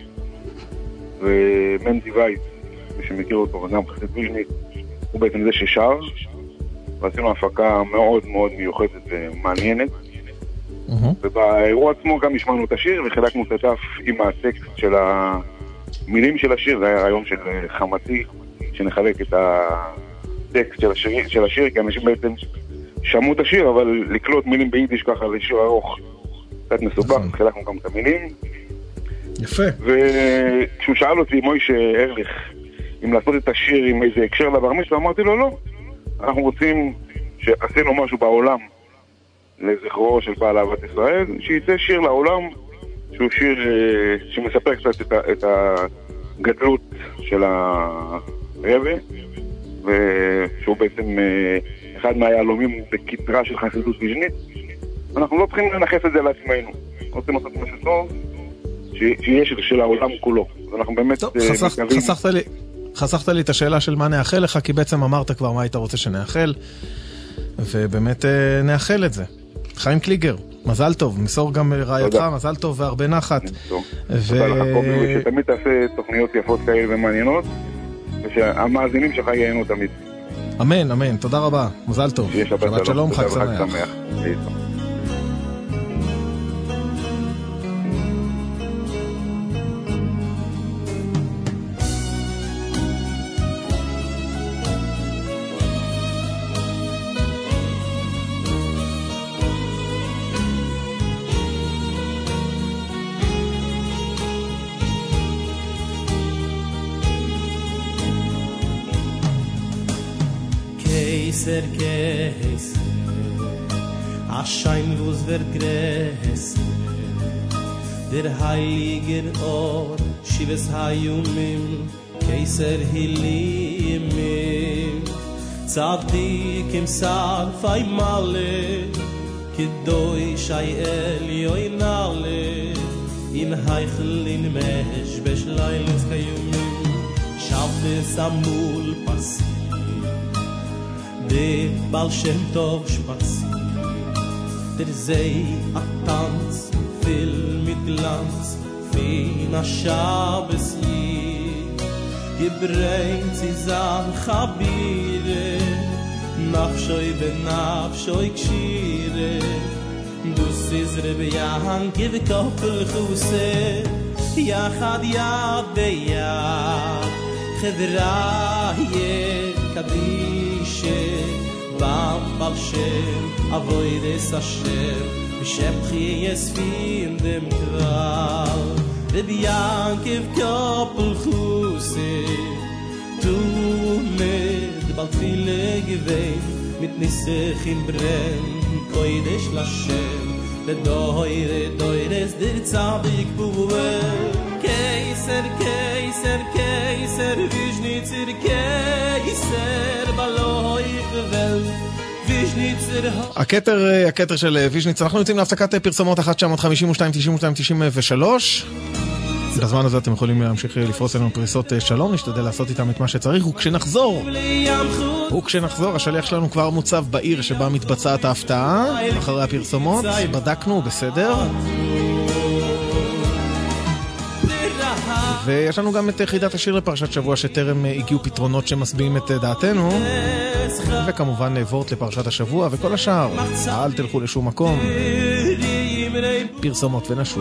ומנדי וייט, מי שמכיר אותו, וגם חסד ויז'ניץ, הוא בעצם זה ששר, ועשינו הפקה מאוד מאוד מיוחדת ומעניינת. ובאירוע עצמו גם השמענו את השיר וחילקנו את הדף עם הטקסט של המילים של השיר. זה היה רעיון של חמתי שנחלק את הטקסט של השיר, של השיר כי אנשים בעצם שמעו את השיר, אבל לקלוט מילים ביידיש ככה לשיר ארוך קצת מסובך, חילקנו גם את המילים. יפה. וכשהוא שאל אותי מוישה ארליך אם לעשות את השיר עם איזה הקשר לבר מצווה, אמרתי לו לא, אנחנו רוצים שעשינו משהו בעולם לזכרו של בעל אהבת ישראל, שיצא שיר לעולם שהוא שיר uh, שמספר קצת את, ה, את הגדלות של הרבי, ושהוא בעצם uh, אחד מהיהלומים בכתרה של חסידות ויז'ניץ. אנחנו לא צריכים לנחס את זה לעצמנו, רוצים לעשות משהו טוב שיהיה של, של העולם כולו. אנחנו באמת טוב, uh, חסכת, מתנבים... חסכת, לי, חסכת לי את השאלה של מה נאחל לך, כי בעצם אמרת כבר מה היית רוצה שנאחל, ובאמת uh, נאחל את זה. חיים קליגר, מזל טוב, מסור גם רעייתך, מזל טוב והרבה נחת. תודה לך קובי, שתמיד תעשה תוכניות יפות כאלה ומעניינות, ושהמאזינים שלך ייהנו תמיד. אמן, אמן, תודה רבה, מזל טוב. שבת שלום, חג שמח. Keiser, Keiser, a schein los wird gräser, der heiligen Or, Shives Hayumim, Kaiser Hilimim, Tzadik im Sarfai Male, Kidoi Shai Elioy Nale, in Heichel in Mesh, Beshlailis Hayumim, Shabdes Amul Pasi, De Baal Shem Tov Spasi, der See a Tanz, Fill mit Glanz, Fina Shabbos Yid, Gebrengt sie Zan Chabire, Nafshoi benafshoi Kshire, Du Sizre beyahan Givkoppel Chuse, Yachad Yad Beyad, Chedraye Kadishe, Bam Bal Shem, Avoides Hashem, Shem Chiyes fin dem Kval, Reb Yankiv Koppel Chuse, Tu med Baltfile Gewein, mit Nisech im Brenn, Koidesh Lashem, Le Doire, Doires der Tzadik Buel, Keiser, Keiser, Keiser, Vishnitzer, Keiser, Baloi Bevel, הקטר, הקטר של ויז'ניץ. אנחנו יוצאים להפסקת פרסומות אחת תשע חמש שתיים תשעים ושתיים תשעים ושלוש. בזמן הזה אתם יכולים להמשיך לפרוס לנו פריסות שלום, נשתדל לעשות איתם את מה שצריך. וכשנחזור, וכשנחזור, השליח שלנו כבר מוצב בעיר שבה מתבצעת ההפתעה. אחרי הפרסומות, בדקנו, בסדר. ויש לנו גם את חידת השיר לפרשת שבוע שטרם הגיעו פתרונות שמסביעים את דעתנו, וכמובן וורט לפרשת השבוע וכל השאר. אל תלכו לשום מקום, פרסומות ונשוב.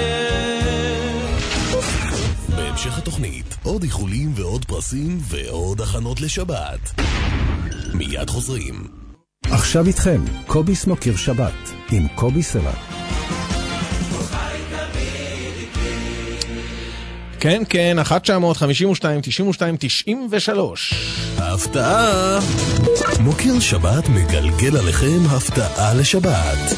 בהמשך התוכנית עוד איחולים ועוד פרסים ועוד הכנות לשבת. מיד חוזרים. עכשיו איתכם קובי סמוקר שבת עם קובי סלע. כן, כן, אחת תשע חמש שתיים תשעים ושתיים תשעים ושלוש. הפתעה. מוקיר שבת מגלגל עליכם הפתעה לשבת.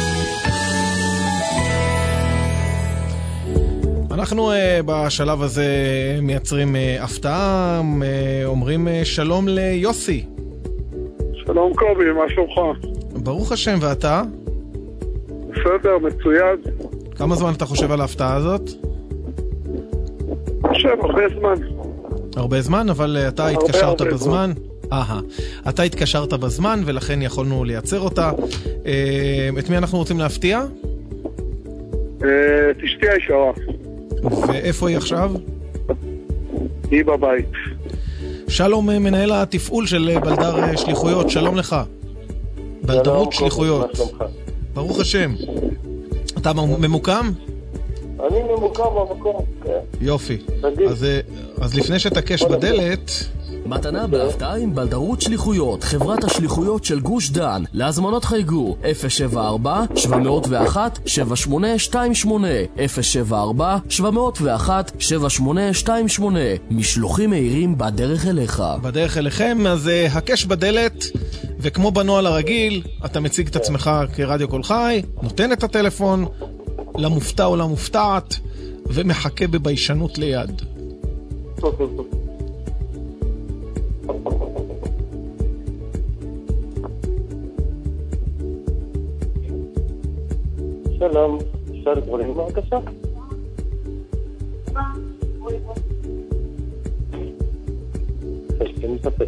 אנחנו uh, בשלב הזה מייצרים uh, הפתעה, uh, אומרים uh, שלום ליוסי. שלום קובי, מה שלומך? ברוך השם, ואתה? בסדר, מצוין. כמה זמן אתה חושב על ההפתעה הזאת? חושב, הרבה זמן. הרבה זמן, אבל uh, אתה הרבה, התקשרת הרבה בזמן. אהה, אתה התקשרת בזמן ולכן יכולנו לייצר אותה. Uh, את מי אנחנו רוצים להפתיע? Uh, תשתי הישרה. ואיפה היא עכשיו? היא בבית. שלום, מנהל התפעול של בלדר שליחויות, שלום לך. בלדרות שליחויות. ברוך השם. אתה ממוקם? אני ממוקם במקום, כן. יופי. אז, אז לפני שתקש בדלת... מתנה בהפתעה עם בלדרות שליחויות, חברת השליחויות של גוש דן. להזמנות חייגו אפס שבע ארבע שבע מאות ואחת שבע שמונה שתיים שמונה, אפס שבע ארבע שבע מאות ואחת שבע שמונה שתיים שמונה. משלוחים מהירים בדרך אליך. בדרך אליכם, אז הקש בדלת, וכמו בנועל הרגיל, אתה מציג את עצמך כרדיו כל חי, נותן את הטלפון למופתע או למופתעת, ומחכה בביישנות ליד. שלום, אפשר לקרוא לי בבקשה? אני מספר.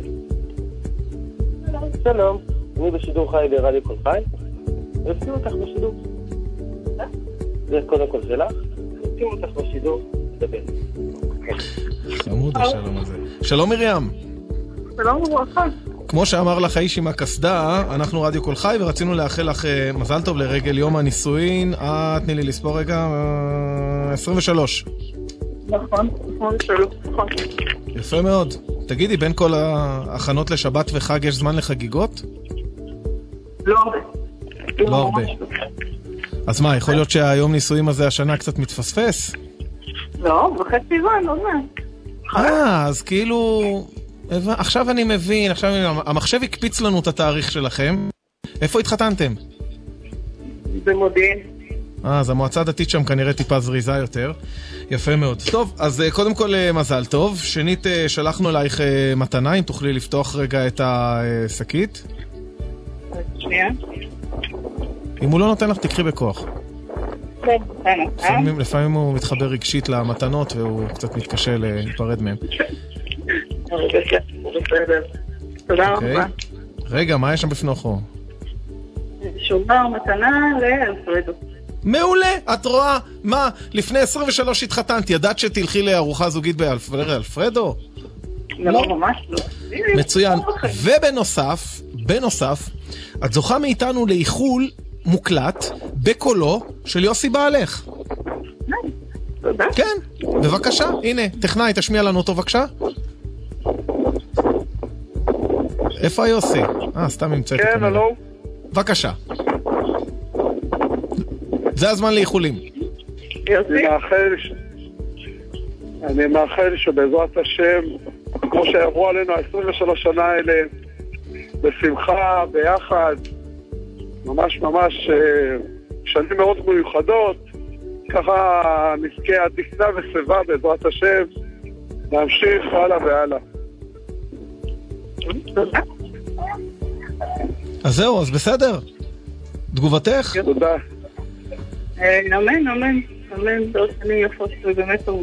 שלום, אני בשידור חי ברדיו כל חי. רציתי אותך בשידור. זה קודם כל שלך. רציתי אותך בשידור. לדבר. חמוד השלום הזה. שלום מרים. שלום וברכה. כמו שאמר לך האיש עם הקסדה, אנחנו רדיו כל חי ורצינו לאחל לך מזל טוב לרגל יום הנישואין. אה, תני לי לספור רגע, עשרים ושלוש. נכון, עשרים ושלוש, נכון. יפה מאוד. תגידי, בין כל ההכנות לשבת וחג יש זמן לחגיגות? לא הרבה. לא הרבה. אז מה, יכול להיות שהיום נישואין הזה השנה קצת מתפספס? לא, בחצי זמן, לא זמן. אה, אז כאילו... עכשיו אני מבין, עכשיו אני... המחשב הקפיץ לנו את התאריך שלכם. איפה התחתנתם? במודיעין. אה, אז המועצה הדתית שם כנראה טיפה זריזה יותר. יפה מאוד. טוב, אז קודם כל מזל טוב. שנית, שלחנו אלייך מתנה, אם תוכלי לפתוח רגע את השקית. שנייה. אם הוא לא נותן לך, תקחי בכוח. לפעמים, לפעמים הוא מתחבר רגשית למתנות והוא קצת מתקשה להיפרד מהם. תודה רבה. רגע, מה יש שם בפנוכו? שובר מתנה לאלפרדו. מעולה, את רואה? מה? לפני עשרים ושלוש התחתנת, ידעת שתלכי לארוחה זוגית באלפרדו? לא, ממש לא. מצוין. ובנוסף, בנוסף, את זוכה מאיתנו לאיחול מוקלט בקולו של יוסי בעלך. תודה. כן, בבקשה, הנה, טכנאי, תשמיע לנו אותו בבקשה. איפה יוסי? אה, סתם המצאתי. כן, הלו. בבקשה. זה הזמן לאיחולים. אני מאחל, אני מאחל שבעזרת השם, כמו שעברו עלינו ה-עשרים ושלוש שנה האלה, בשמחה, ביחד, ממש ממש שנים מאוד מיוחדות, ככה נזכה עד דקנה ושיבה בעזרת השם, להמשיך הלאה והלאה. אז זהו, אז בסדר. תגובתך? תודה. אמן, אמן, אמן, זאת אני יפות, זה באמת טוב.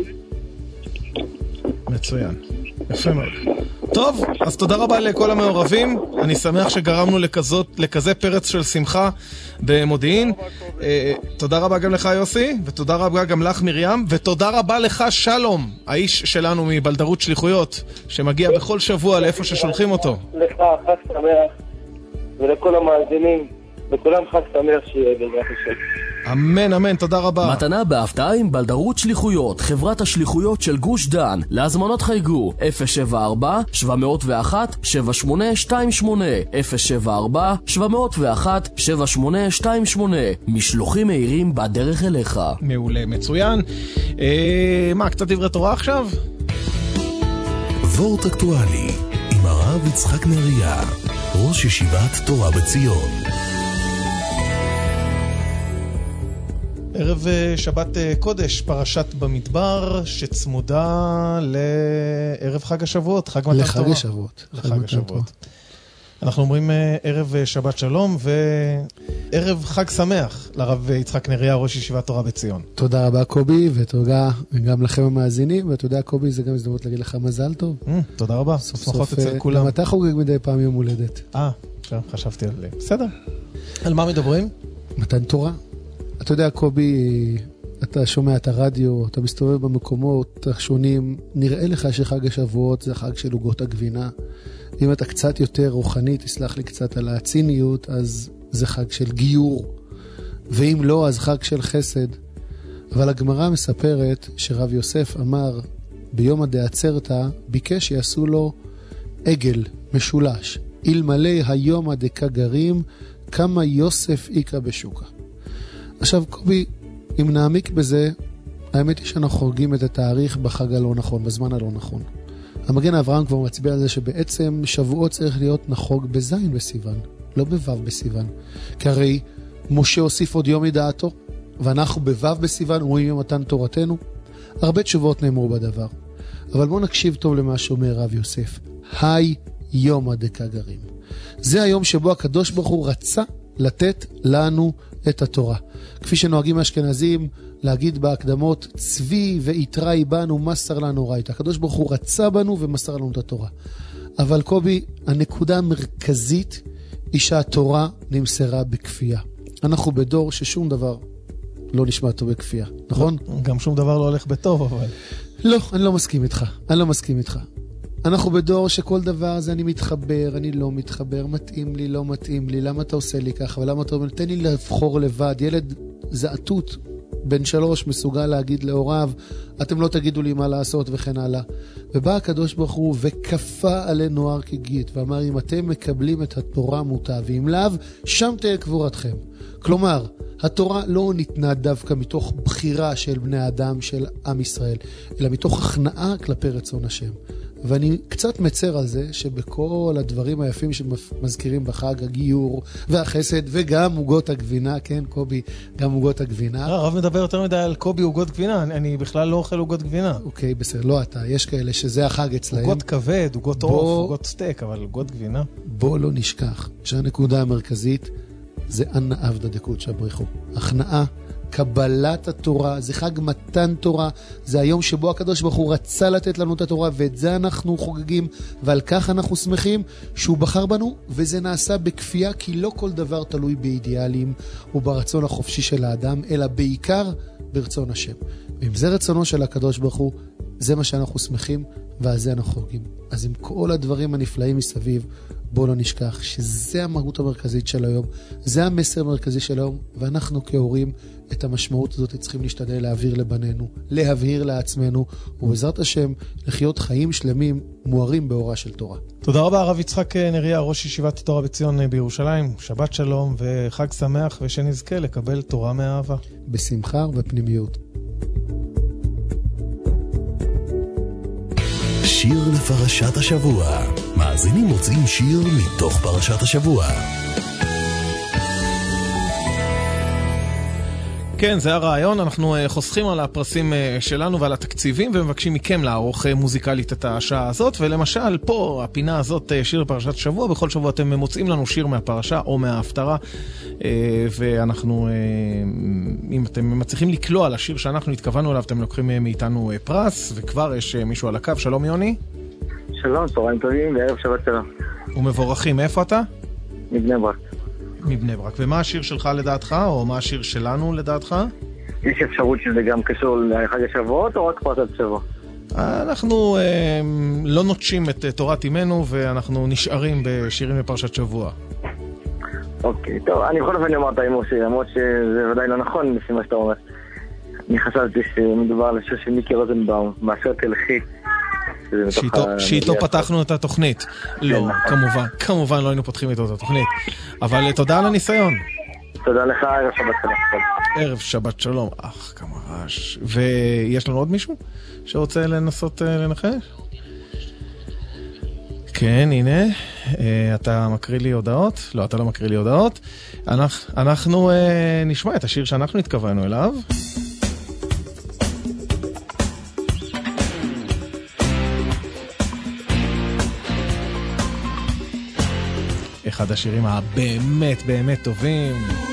מצוין, יפה מאוד. טוב, אז תודה רבה לכל המעורבים. אני שמח שגרמנו לכזאת, לכזה פרץ של שמחה במודיעין. אה, תודה רבה גם לך יוסי, ותודה רבה גם לך מרים, ותודה רבה לך שלום, האיש שלנו מבלדרות שליחויות, שמגיע בכל שבוע לאיפה ששולחים אותו. לך חג שמח, ולכל המאזינים, וכולם חג שמח שיהיה בעזרת השם. אמן, אמן, תודה רבה. מתנה בהפתעה עם בלדרות שליחויות, חברת השליחויות של גוש דן. להזמנות חייגו אפס שבע ארבע שבע אפס אחת שבע שמונה שתיים שמונה אפס שבע ארבע שבע אפס אחת שבע שמונה שתיים שמונה. משלוחים מהירים בדרך אליך. מעולה, מצוין. אה, מה, קצת דברי תורה עכשיו? וורט אקטואלי עם הרב יצחק נריה, ראש ישיבת תורה בציון. ערב שבת קודש, פרשת במדבר, שצמודה לערב חג השבועות, חג מתן תורה. לחג השבועות. לחג השבועות. אנחנו אומרים ערב שבת שלום וערב חג שמח לרב יצחק נריה, ראש ישיבת תורה בציון. תודה רבה קובי, ותודה גם לכם המאזינים, ותודה קובי, זה גם הזדמנות להגיד לך מזל טוב. תודה רבה, סוף שמחות סוף אצל כולם. גם אתה חוגג מדי פעם יום הולדת. אה, חשבתי על... בסדר. על מה מדברים? מתן תורה. אתה יודע, קובי, אתה שומע את הרדיו, אתה מסתובב במקומות השונים, נראה לך שחג השבועות זה חג של עוגות הגבינה. אם אתה קצת יותר רוחני, תסלח לי קצת על הציניות, אז זה חג של גיור. ואם לא, אז חג של חסד. אבל הגמרא מספרת שרב יוסף אמר, ביום הדעצרתא, ביקש שיעשו לו עגל משולש. אלמלא היום הדקגרים, כמה יוסף איקה בשוקה. עכשיו קובי, אם נעמיק בזה, האמת היא שאנחנו חורגים את התאריך בחג הלא נכון, בזמן הלא נכון. המגן אברהם כבר מצביע על זה שבעצם שבועות צריך להיות נחוג בזין בסיוון, לא בוו בסיוון. כי הרי משה הוסיף עוד יום מדעתו, ואנחנו בוו בסיוון רואים יום מתן תורתנו. הרבה תשובות נאמרו בדבר. אבל בואו נקשיב טוב למה שאומר רב יוסף. היי יום הדקגרים. זה היום שבו הקדוש ברוך הוא רצה לתת לנו את התורה. כפי שנוהגים האשכנזים להגיד בהקדמות, צבי ויתראי בנו מסר לנו רייתא. הקדוש ברוך הוא רצה בנו ומסר לנו את התורה. אבל קובי, הנקודה המרכזית היא שהתורה נמסרה בכפייה. אנחנו בדור ששום דבר לא נשמע טוב בכפייה, נכון? גם שום דבר לא הולך בטוב, אבל... לא, אני לא מסכים איתך. אני לא מסכים איתך. אנחנו בדור שכל דבר זה אני מתחבר, אני לא מתחבר, מתאים לי, לא מתאים לי, למה אתה עושה לי ככה, ולמה אתה אומר, תן לי לבחור לבד. ילד זעתות בן שלוש מסוגל להגיד להוריו, אתם לא תגידו לי מה לעשות וכן הלאה. ובא הקדוש ברוך הוא וכפה עלינו הר כגיגית, ואמר, אם אתם מקבלים את התורה מוטב, ואם לאו, שם תהיה קבורתכם. כלומר, התורה לא ניתנה דווקא מתוך בחירה של בני האדם של עם ישראל, אלא מתוך הכנעה כלפי רצון השם. ואני קצת מצר על זה שבכל הדברים היפים שמזכירים בחג, הגיור והחסד וגם עוגות הגבינה, כן קובי, גם עוגות הגבינה. הרב מדבר יותר מדי על קובי עוגות גבינה, אני בכלל לא אוכל עוגות גבינה. אוקיי, בסדר, לא אתה, יש כאלה שזה החג אצלהם. עוגות כבד, עוגות עוף, עוגות סטייק, אבל עוגות גבינה. בוא לא נשכח שהנקודה המרכזית זה אנא עבדא דקודשא בריחו. הכנעה, קבלת התורה, זה חג מתן תורה, זה היום שבו הקדוש ברוך הוא רצה לתת לנו את התורה, ואת זה אנחנו חוגגים, ועל כך אנחנו שמחים שהוא בחר בנו, וזה נעשה בכפייה, כי לא כל דבר תלוי באידיאלים וברצון החופשי של האדם, אלא בעיקר ברצון השם. ואם זה רצונו של הקדוש ברוך הוא, זה מה שאנחנו שמחים, ועל זה אנחנו חוגגים. אז עם כל הדברים הנפלאים מסביב, בואו לא נשכח שזה המהות המרכזית של היום, זה המסר המרכזי של היום, ואנחנו כהורים את המשמעות הזאת צריכים להשתדל להעביר לבנינו, להבהיר לעצמנו, ובעזרת השם לחיות חיים שלמים מוארים באורה של תורה. תודה רבה הרב יצחק נריה, ראש ישיבת תורה בציון בירושלים, שבת שלום וחג שמח, ושנזכה לקבל תורה מאהבה. בשמחה ובפנימיות. שיר לפרשת השבוע. מאזינים מוצאים שיר מתוך פרשת השבוע. כן, זה הרעיון, אנחנו חוסכים על הפרסים שלנו ועל התקציבים ומבקשים מכם לערוך מוזיקלית את השעה הזאת, ולמשל פה הפינה הזאת שיר לפרשת שבוע, בכל שבוע אתם מוצאים לנו שיר מהפרשה או מההפטרה, ואנחנו, אם אתם מצליחים לקלוע על השיר שאנחנו התכוונו אליו, אתם לוקחים מאיתנו פרס, וכבר יש מישהו על הקו. שלום יוני. שלום, צהריים טובים וערב שבת שלום. ומבורכים, איפה אתה? מבני ברק. מבני ברק. ומה השיר שלך לדעתך, או מה השיר שלנו לדעתך? יש אפשרות שזה גם קשור לחג השבועות, או רק פרשת שבוע? אנחנו אה, לא נוטשים את תורת אימנו, ואנחנו נשארים בשירים לפרשת שבוע. אוקיי, טוב, אני יכול לפני לומר את האימור שלי, למרות שזה ודאי לא נכון לפי מה שאתה אומר. אני חשבתי שמדובר על השיר של מיקי רוזנבאום, מאשר תלכי. שאיתו פתחנו את התוכנית. לא, כמובן, כמובן לא היינו פותחים איתו את התוכנית. אבל תודה על הניסיון. תודה לך, ערב שבת שלום. ערב שבת שלום. אך, כמה רעש. ויש לנו עוד מישהו שרוצה לנסות לנחש? כן, הנה. אתה מקריא לי הודעות? לא, אתה לא מקריא לי הודעות. אנחנו נשמע את השיר שאנחנו התכוונו אליו. אחד השירים הבאמת באמת טובים.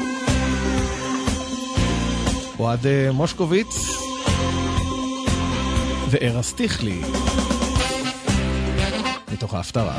אוהד מושקוביץ וארז טיכלי מתוך ההפטרה.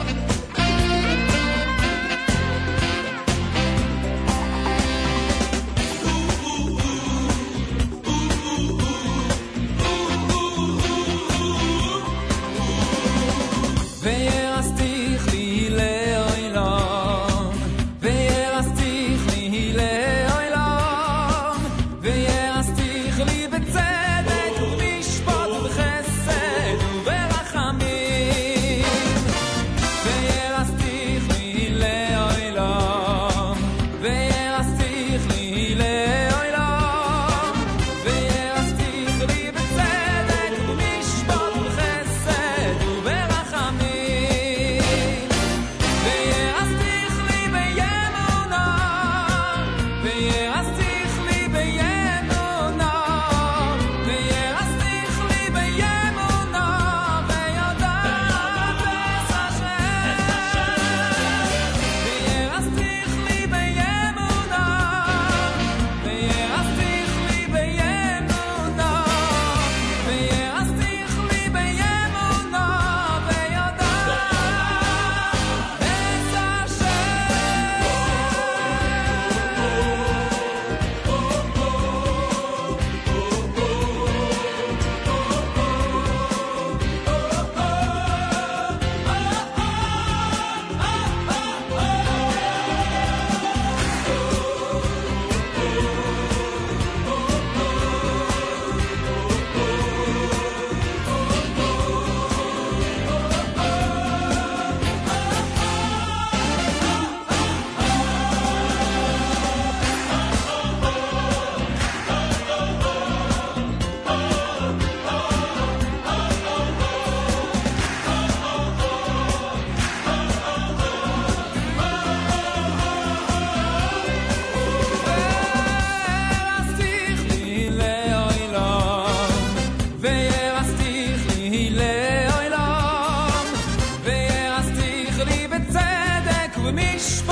Yeah.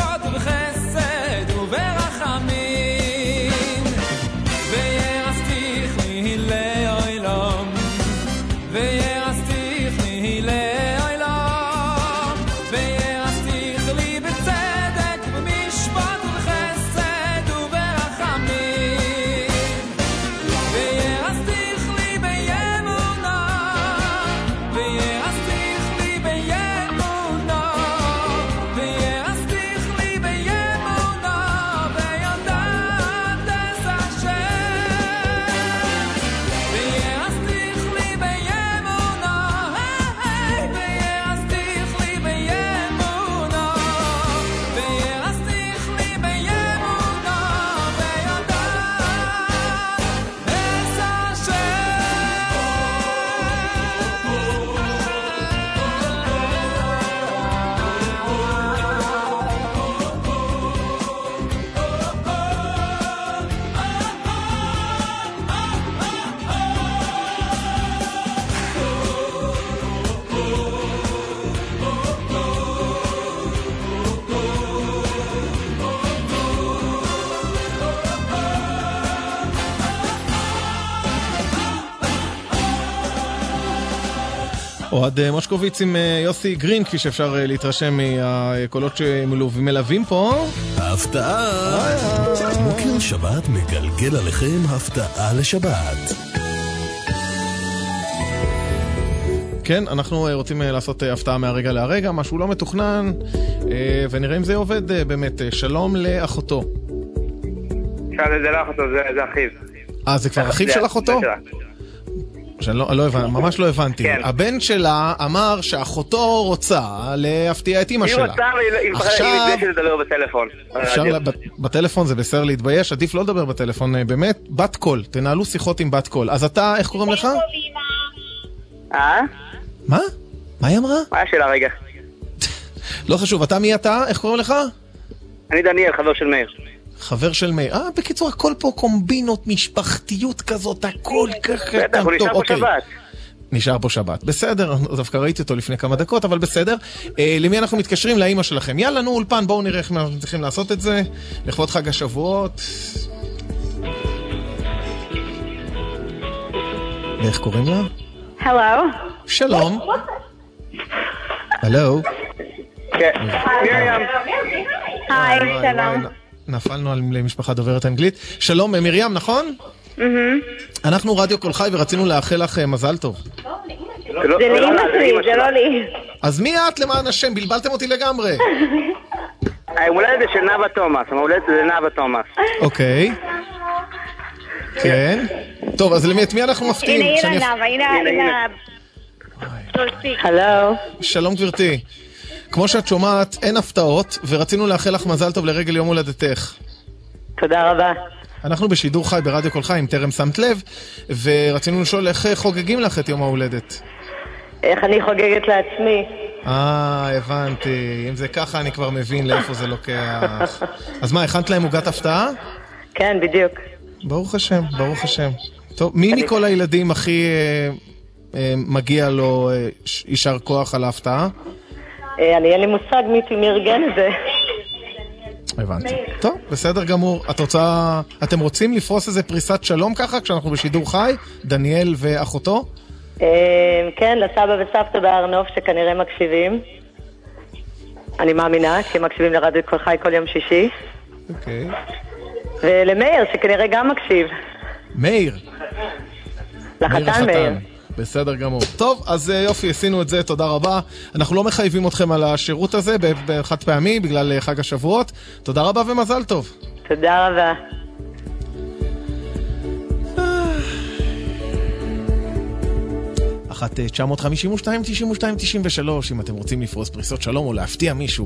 במשפט ובחסד וברחמים וירסתיך לי לעולם וירסתיך לי לעולם וירסתיך לי בצדק ובמשפט ובחסד וברחמים וירסתיך לי באמונה וירסתיך לי באמונה וירסתיך לי באמונה וידעת אס השם וירסתיך לי באמונה וירסתיך לי באמונה וירסתיך לי באמונה וידעת אס אוהד מושקוביץ עם יוסי גרין, כפי שאפשר להתרשם מהקולות שמלווים פה. הפתעה! מוקר שבת מגלגל עליכם הפתעה לשבת. כן, אנחנו רוצים לעשות הפתעה מהרגע להרגע, משהו לא מתוכנן, ונראה אם זה עובד באמת. שלום לאחותו. זה לא אחותו, זה אחיו. אה, זה כבר אחיו של אחותו? שאני לא, לא הבנ... ממש לא הבנתי. כן. הבן שלה אמר שאחותו רוצה להפתיע את אמא שלה. היא רוצה, היא עכשיו... מתביישת לדבר בטלפון. אפשר לה... בטלפון זה בסדר להתבייש, עדיף לא לדבר בטלפון, באמת, בת קול, תנהלו שיחות עם בת קול. אז אתה, איך קוראים לך? אה? מה? מה היא אמרה? מה השאלה רגע? לא חשוב, אתה מי אתה? איך קוראים לך? אני דניאל, חבר של מאיר. חבר של מאיר. אה, בקיצור, הכל פה קומבינות, משפחתיות כזאת, הכל ככה. בטח, הוא נשאר פה שבת. נשאר פה שבת. בסדר, דווקא ראיתי אותו לפני כמה דקות, אבל בסדר. אה, למי אנחנו מתקשרים? לאמא שלכם. יאללה, נו, אולפן, בואו נראה איך אנחנו צריכים לעשות את זה. לכבוד חג השבועות. ואיך קוראים לה? הלו. שלום. הלו. כן, מרים. היי, שלום. נפלנו על משפחה דוברת אנגלית. שלום, מרים, נכון? אנחנו רדיו כל חי ורצינו לאחל לך מזל טוב. זה לאמא שלי, זה לא לי. אז מי את למען השם? בלבלתם אותי לגמרי. ההולדת זה של נאווה תומאס, ההולדת זה נאווה תומאס. אוקיי. כן. טוב, אז את מי אנחנו מפתיעים? הנה, הנה נאווה, הנה, הנה. הלו. שלום גברתי. כמו שאת שומעת, אין הפתעות, ורצינו לאחל לך מזל טוב לרגל יום הולדתך. תודה רבה. אנחנו בשידור חי ברדיו כל חי, אם טרם שמת לב, ורצינו לשאול איך חוגגים לך את יום ההולדת. איך אני חוגגת לעצמי. אה, הבנתי. אם זה ככה, אני כבר מבין לאיפה זה לוקח. אז מה, הכנת להם עוגת הפתעה? כן, בדיוק. ברוך השם, ברוך השם. טוב, מי מכל הילדים הכי אה, אה, מגיע לו אה, יישר כוח על ההפתעה? אני אין לי מושג מי ארגן את זה. הבנתי. טוב, בסדר גמור. את רוצה, אתם רוצים לפרוס איזה פריסת שלום ככה כשאנחנו בשידור חי? דניאל ואחותו? כן, לסבא וסבתא בארנוף שכנראה מקשיבים. אני מאמינה, כי הם מקשיבים לרדיו כל חי כל יום שישי. אוקיי. ולמאיר שכנראה גם מקשיב. מאיר? לחתן מאיר. בסדר גמור. טוב, אז יופי, עשינו את זה, תודה רבה. אנחנו לא מחייבים אתכם על השירות הזה בחד פעמי בגלל חג השבועות. תודה רבה ומזל טוב. תודה רבה. אחת תשע חמש שתיים תשעים ושתיים תשעים ושלוש אם אתם רוצים לפרוס פריסות שלום או להפתיע מישהו.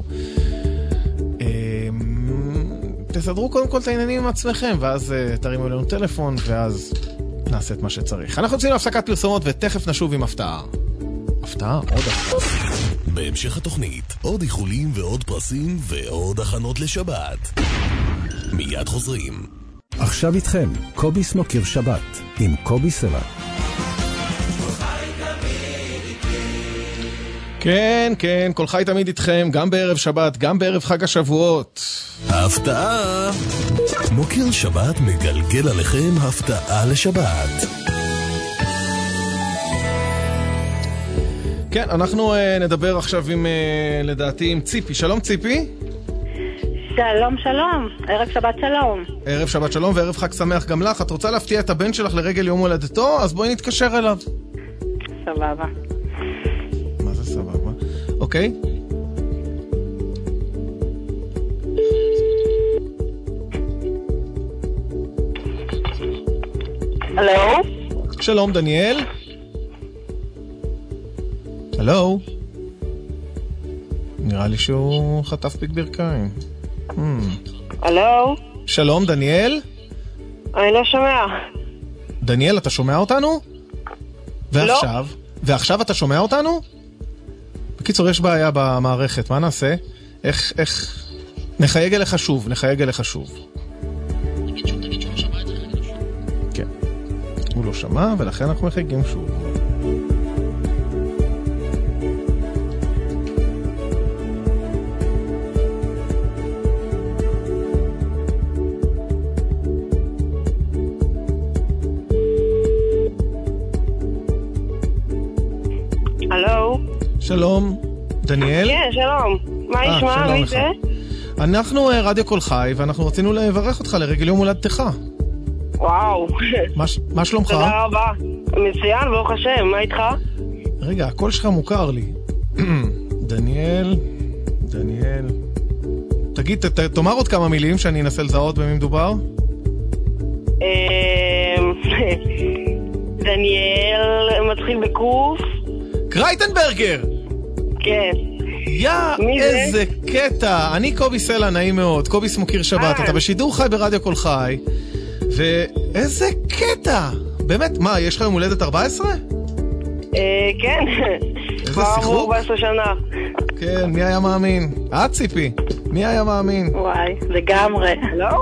תסדרו קודם כל את העניינים עם עצמכם, ואז תרימו לנו טלפון, ואז נעשה את מה שצריך. אנחנו יוצאים להפסקת פרסומות, ותכף נשוב עם הפתעה. הפתעה? עוד הפתעה. בהמשך התוכנית, עוד איחולים ועוד פרסים ועוד הכנות לשבת. מיד חוזרים. עכשיו איתכם, קובי סמוקר שבת, עם קובי סלע. כן, כן, כל חי תמיד איתכם, גם בערב שבת, גם בערב חג השבועות. הפתעה! מוקיר שבת מגלגל עליכם הפתעה לשבת. כן, אנחנו uh, נדבר עכשיו עם, uh, לדעתי, עם ציפי. שלום ציפי. שלום, שלום. ערב שבת שלום. ערב שבת שלום וערב חג שמח גם לך. את רוצה להפתיע את הבן שלך לרגל יום הולדתו? אז בואי נתקשר אליו. סבבה. מה זה סבבה? אוקיי. הלו? שלום, דניאל. הלו? נראה לי שהוא חטף פיק ברכיים. הלו? שלום, דניאל? אני לא שומע. דניאל, אתה שומע אותנו? ועכשיו? ועכשיו אתה שומע אותנו? בקיצור, יש בעיה במערכת, מה נעשה? איך, איך... נחייג אליך שוב, נחייג אליך שוב. כן. הוא לא שמע, ולכן אנחנו מחייגים שוב. הלו? שלום, דניאל? כן, שלום. מה ישמע? מי זה? אנחנו רדיו כל חי, ואנחנו רצינו לברך אותך לרגל יום הולדתך. וואו. מה שלומך? תודה רבה. מצוין, ברוך השם. מה איתך? רגע, הקול שלך מוכר לי. דניאל, דניאל. תגיד, תאמר עוד כמה מילים שאני אנסה לזהות במי מדובר. דניאל מתחיל בקוף. קרייטנברגר! כן. יא, איזה קטע. אני קובי סלע, נעים מאוד. קובי מוקיר שבת. אתה בשידור חי ברדיו כל חי. ואיזה קטע. באמת, מה, יש לך יום הולדת ארבע עשרה? כן. איזה שיחוק? ארבע עשרה שנה. כן, מי היה מאמין? את ציפי. מי היה מאמין? וואי, לגמרי. לא?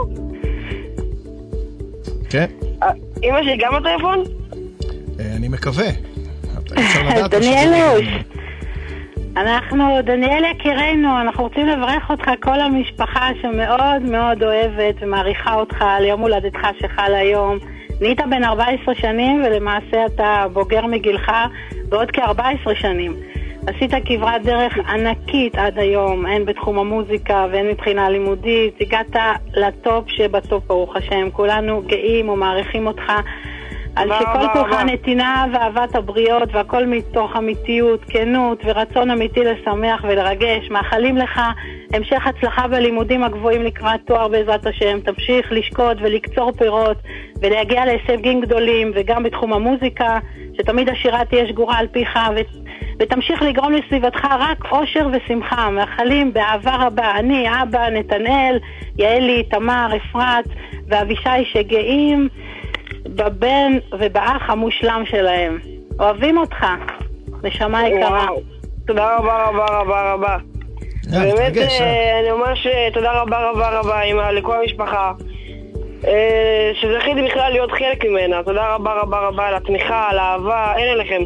כן. אמא שלי גם בטלפון? אני מקווה. דניאלוש, אנחנו, דניאל יקירנו, אנחנו רוצים לברך אותך, כל המשפחה שמאוד מאוד אוהבת ומעריכה אותך על יום הולדתך שחל היום. נהיית בן ארבע עשרה שנים ולמעשה אתה בוגר מגילך בעוד כ-ארבע עשרה שנים. עשית כברת דרך ענקית עד היום, הן בתחום המוזיקה והן מבחינה לימודית. הגעת לטופ שבטופ, ברוך השם. כולנו גאים ומעריכים אותך על שכל כוחה נתינה ואהבת הבריות, והכל מתוך אמיתיות, כנות ורצון אמיתי לשמח ולרגש. מאחלים לך המשך הצלחה בלימודים הגבוהים לקראת תואר בעזרת השם. תמשיך לשקוד ולקצור פירות ולהגיע להישגים גדולים, וגם בתחום המוזיקה, שתמיד השירה תהיה שגורה על פיך, ו... ותמשיך לגרום לסביבתך רק אושר ושמחה. מאחלים באהבה רבה אני, אבא, נתנאל, יעלי, תמר, אפרת ואבישי שגאים בבן ובאח המושלם שלהם. אוהבים אותך, נשמה יקרה. תודה רבה רבה רבה רבה. באמת אני אומר שתודה רבה רבה רבה לכל המשפחה שזכיתי בכלל להיות חלק ממנה. תודה רבה רבה רבה על התמיכה, על האהבה, אין אליכם.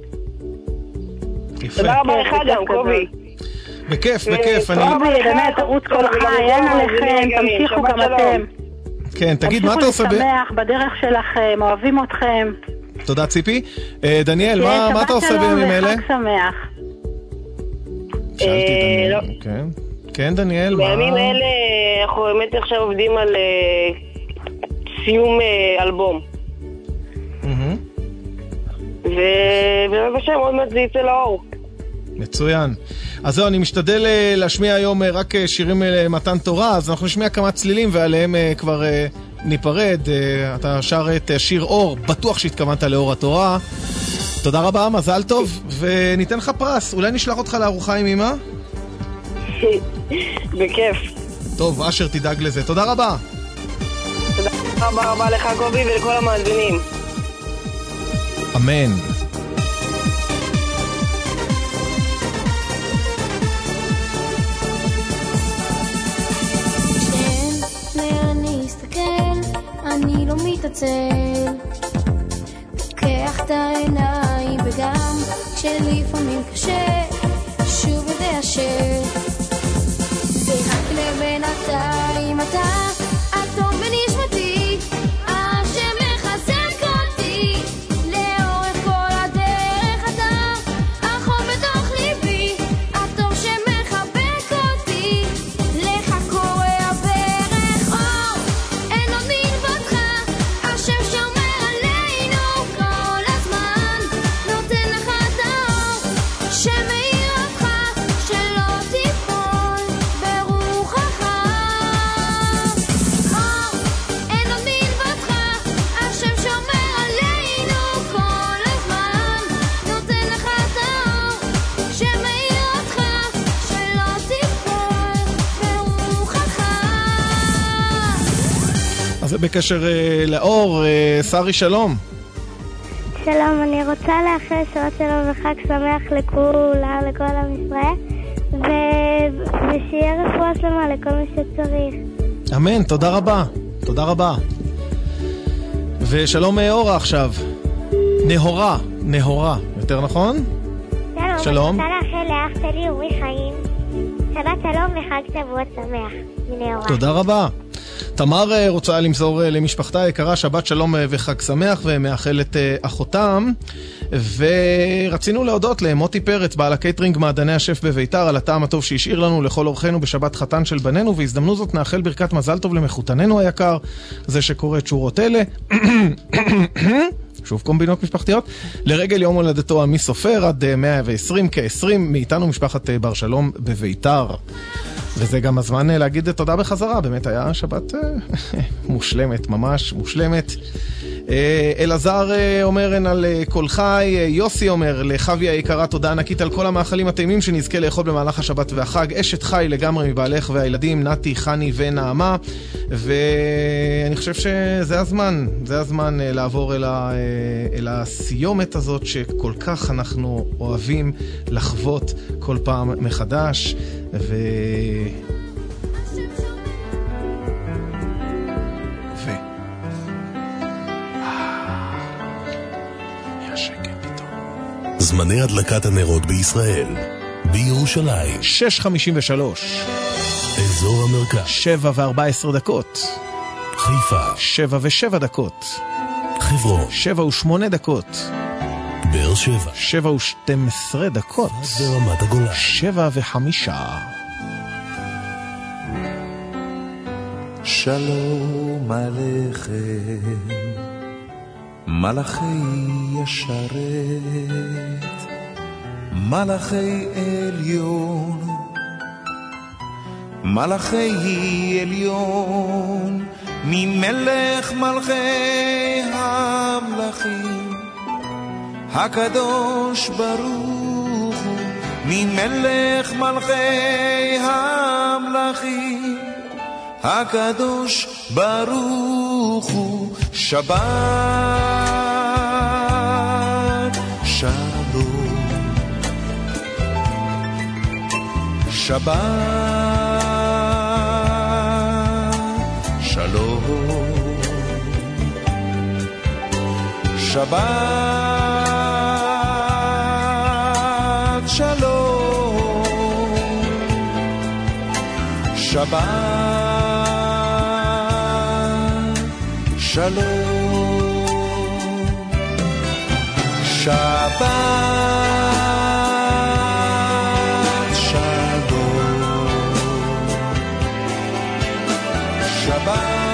תודה רבה לך גם, קובי. בכיף, בכיף. קובי, באמת, ערוץ כל חי, אין עליכם, תמשיכו גם אתם. כן, תגיד, מה אתה עושה? תמשיכו לשמח בדרך שלכם, אוהבים אתכם. תודה ציפי. דניאל, מה אתה עושה בימים אלה? שבת שלום וחג שמח. שאלתי דניאל, כן. כן, דניאל, מה? בימים אלה אנחנו באמת עכשיו עובדים על סיום אלבום. ובאמת בשם עוד מעט זה יצא לאור. מצוין. אז זהו, אני משתדל להשמיע היום רק שירים למתן תורה, אז אנחנו נשמיע כמה צלילים ועליהם כבר ניפרד. אתה שר את שיר אור, בטוח שהתכוונת לאור התורה. תודה רבה, מזל טוב, וניתן לך פרס. אולי נשלח אותך לארוחה עם אמא? בכיף. טוב, אשר תדאג לזה. תודה רבה. תודה רבה רבה לך קובי ולכל המאזינים. אמן. אני לא מתעצל, פוקח את העיניים וגם כשלפעמים קשה קשה, ורק לבינתיים אתה הטוב בנשמתי, השם מחזק אותי לאורך כל הדרך, אתה החום בתוך ליבי, הטוב שמחבק אותי, לך קורא הברך אור, אין עוד מלבדך, השם שומר עלינו כל הזמן, נותן לך את האור שמאיר אותך, שלא תיפול ברוחך. אור, אין עוד מלבדך, השם שומר עלינו כל הזמן, נותן לך את האור שמאיר אותך, שלא תיפול ברוחך. אז זה בקשר אה, לאור, אה, שרי שלום. שלום, אני רוצה לאחל שבת שלום וחג שמח לכולם, לכל עם ישראל, ו- ושיהיה רפואה שלמה לכל מי שצריך. אמן, תודה רבה, תודה רבה. ושלום אה, אורה עכשיו. נהורה, נהורה, יותר נכון? שלום, שלום. אני רוצה לאחל לאח שלי אורי חיים שבת שלום וחג שבועות שמח מנהורה. תודה רבה. תמר אה, רוצה למסור אה, למשפחתה היקרה שבת שלום אה, וחג שמח, ומאחלת אה, אחותם. ורצינו להודות למוטי פרץ, בעל הקייטרינג מעדני השף בביתר, על הטעם הטוב שהשאיר לנו לכל אורחנו בשבת חתן של בנינו, והזדמנות זאת נאחל ברכת מזל טוב למחותננו היקר, זה שקורא את שורות אלה. שוב קומבינות משפחתיות, לרגל יום הולדתו עמי סופר, עד מאה ועשרים כ-עשרים, מאיתנו משפחת בר שלום בביתר. וזה גם הזמן להגיד תודה בחזרה, באמת היה שבת מושלמת, ממש מושלמת. אלעזר אומר אין על כל חי, יוסי אומר לחווי היקרה תודה ענקית על כל המאכלים הטעימים שנזכה לאכול במהלך השבת והחג, אשת חי לגמרי מבעלך והילדים נתי, חני ונעמה, ואני חושב שזה הזמן, זה הזמן לעבור אל, ה... אל הסיומת הזאת שכל כך אנחנו אוהבים לחוות כל פעם מחדש, ו... זמני הדלקת הנרות בישראל. בירושלים שש חמישים ושלוש, אזור המרכז שבע וארבע עשרה דקות, חיפה שבע ושבע דקות, חברון שבע ושמונה דקות, באר שבע שבע ושתים עשרה דקות, ורמת הגולן שבע וחמישה. שלום עליכם מלאכי ישרת, מלאכי עליון, מלאכי עליון, ממלך מלכי המלכים, הקדוש ברוך הוא, ממלך מלכי המלכים, הקדוש ברוך הוא. שבת שלום, שבת שלום, שבת שלום, שבת שלום, שבת שלום,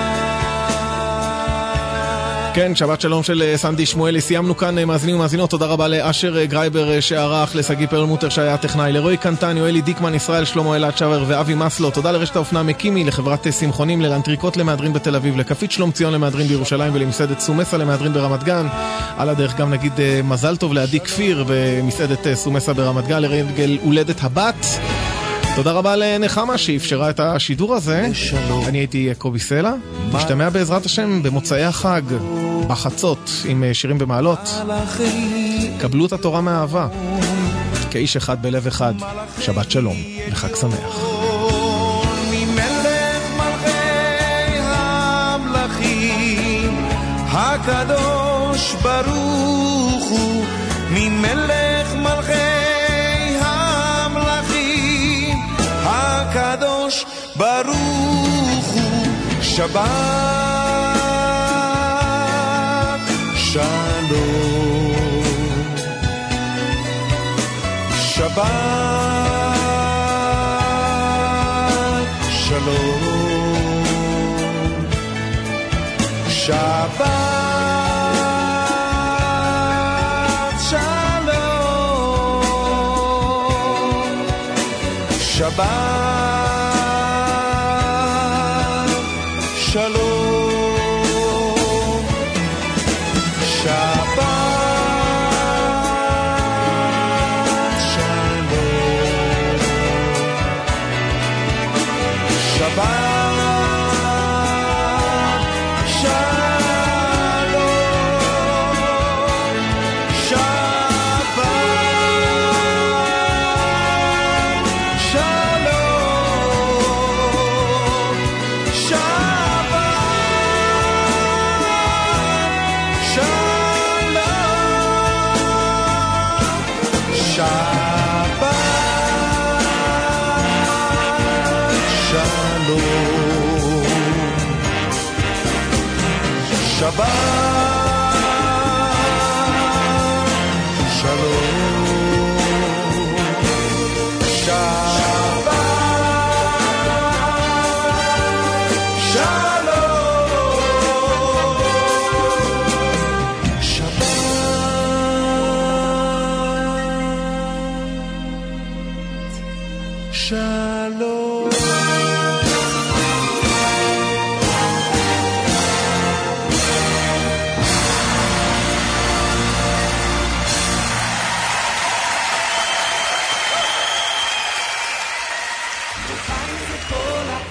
שבת. כן, שבת שלום של סנדי שמואלי. סיימנו כאן מאזינים ומאזינות. תודה רבה לאשר גרייבר שערך, לסגי פרלמוטר שהיה טכנאי, לרועי קנטן, יואלי דיקמן, ישראל שלמה, אלעד שוור ואבי מסלו. תודה לרשת האופנה מקימי, לחברת שמחונים, ללנטריקות למהדרין בתל אביב, לקפית שלום ציון למהדרין בירושלים, ולמסעדת סומסה למהדרין ברמת גן. על הדרך גם נגיד מזל טוב לעדי כפיר ומסעדת סומסה ברמת גן לרגל הולדת הבת. תודה רבה לנחמה שאפשרה את השידור הזה. אני הייתי קובי סלע, משתמע בעזרת השם במוצאי החג בחצות עם שירים במעלות. קבלו את התורה מאהבה, כאיש אחד בלב אחד. שבת שלום וחג שמח. ממלך מלכי המלכים, הקדוש ברוך הוא, ממלך מלכי המלכים, שבת שלום, שבת שלום, שבת שלום, שבת שלום, שבת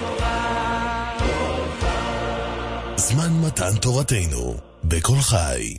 זמן מתן תורתנו בכל חי.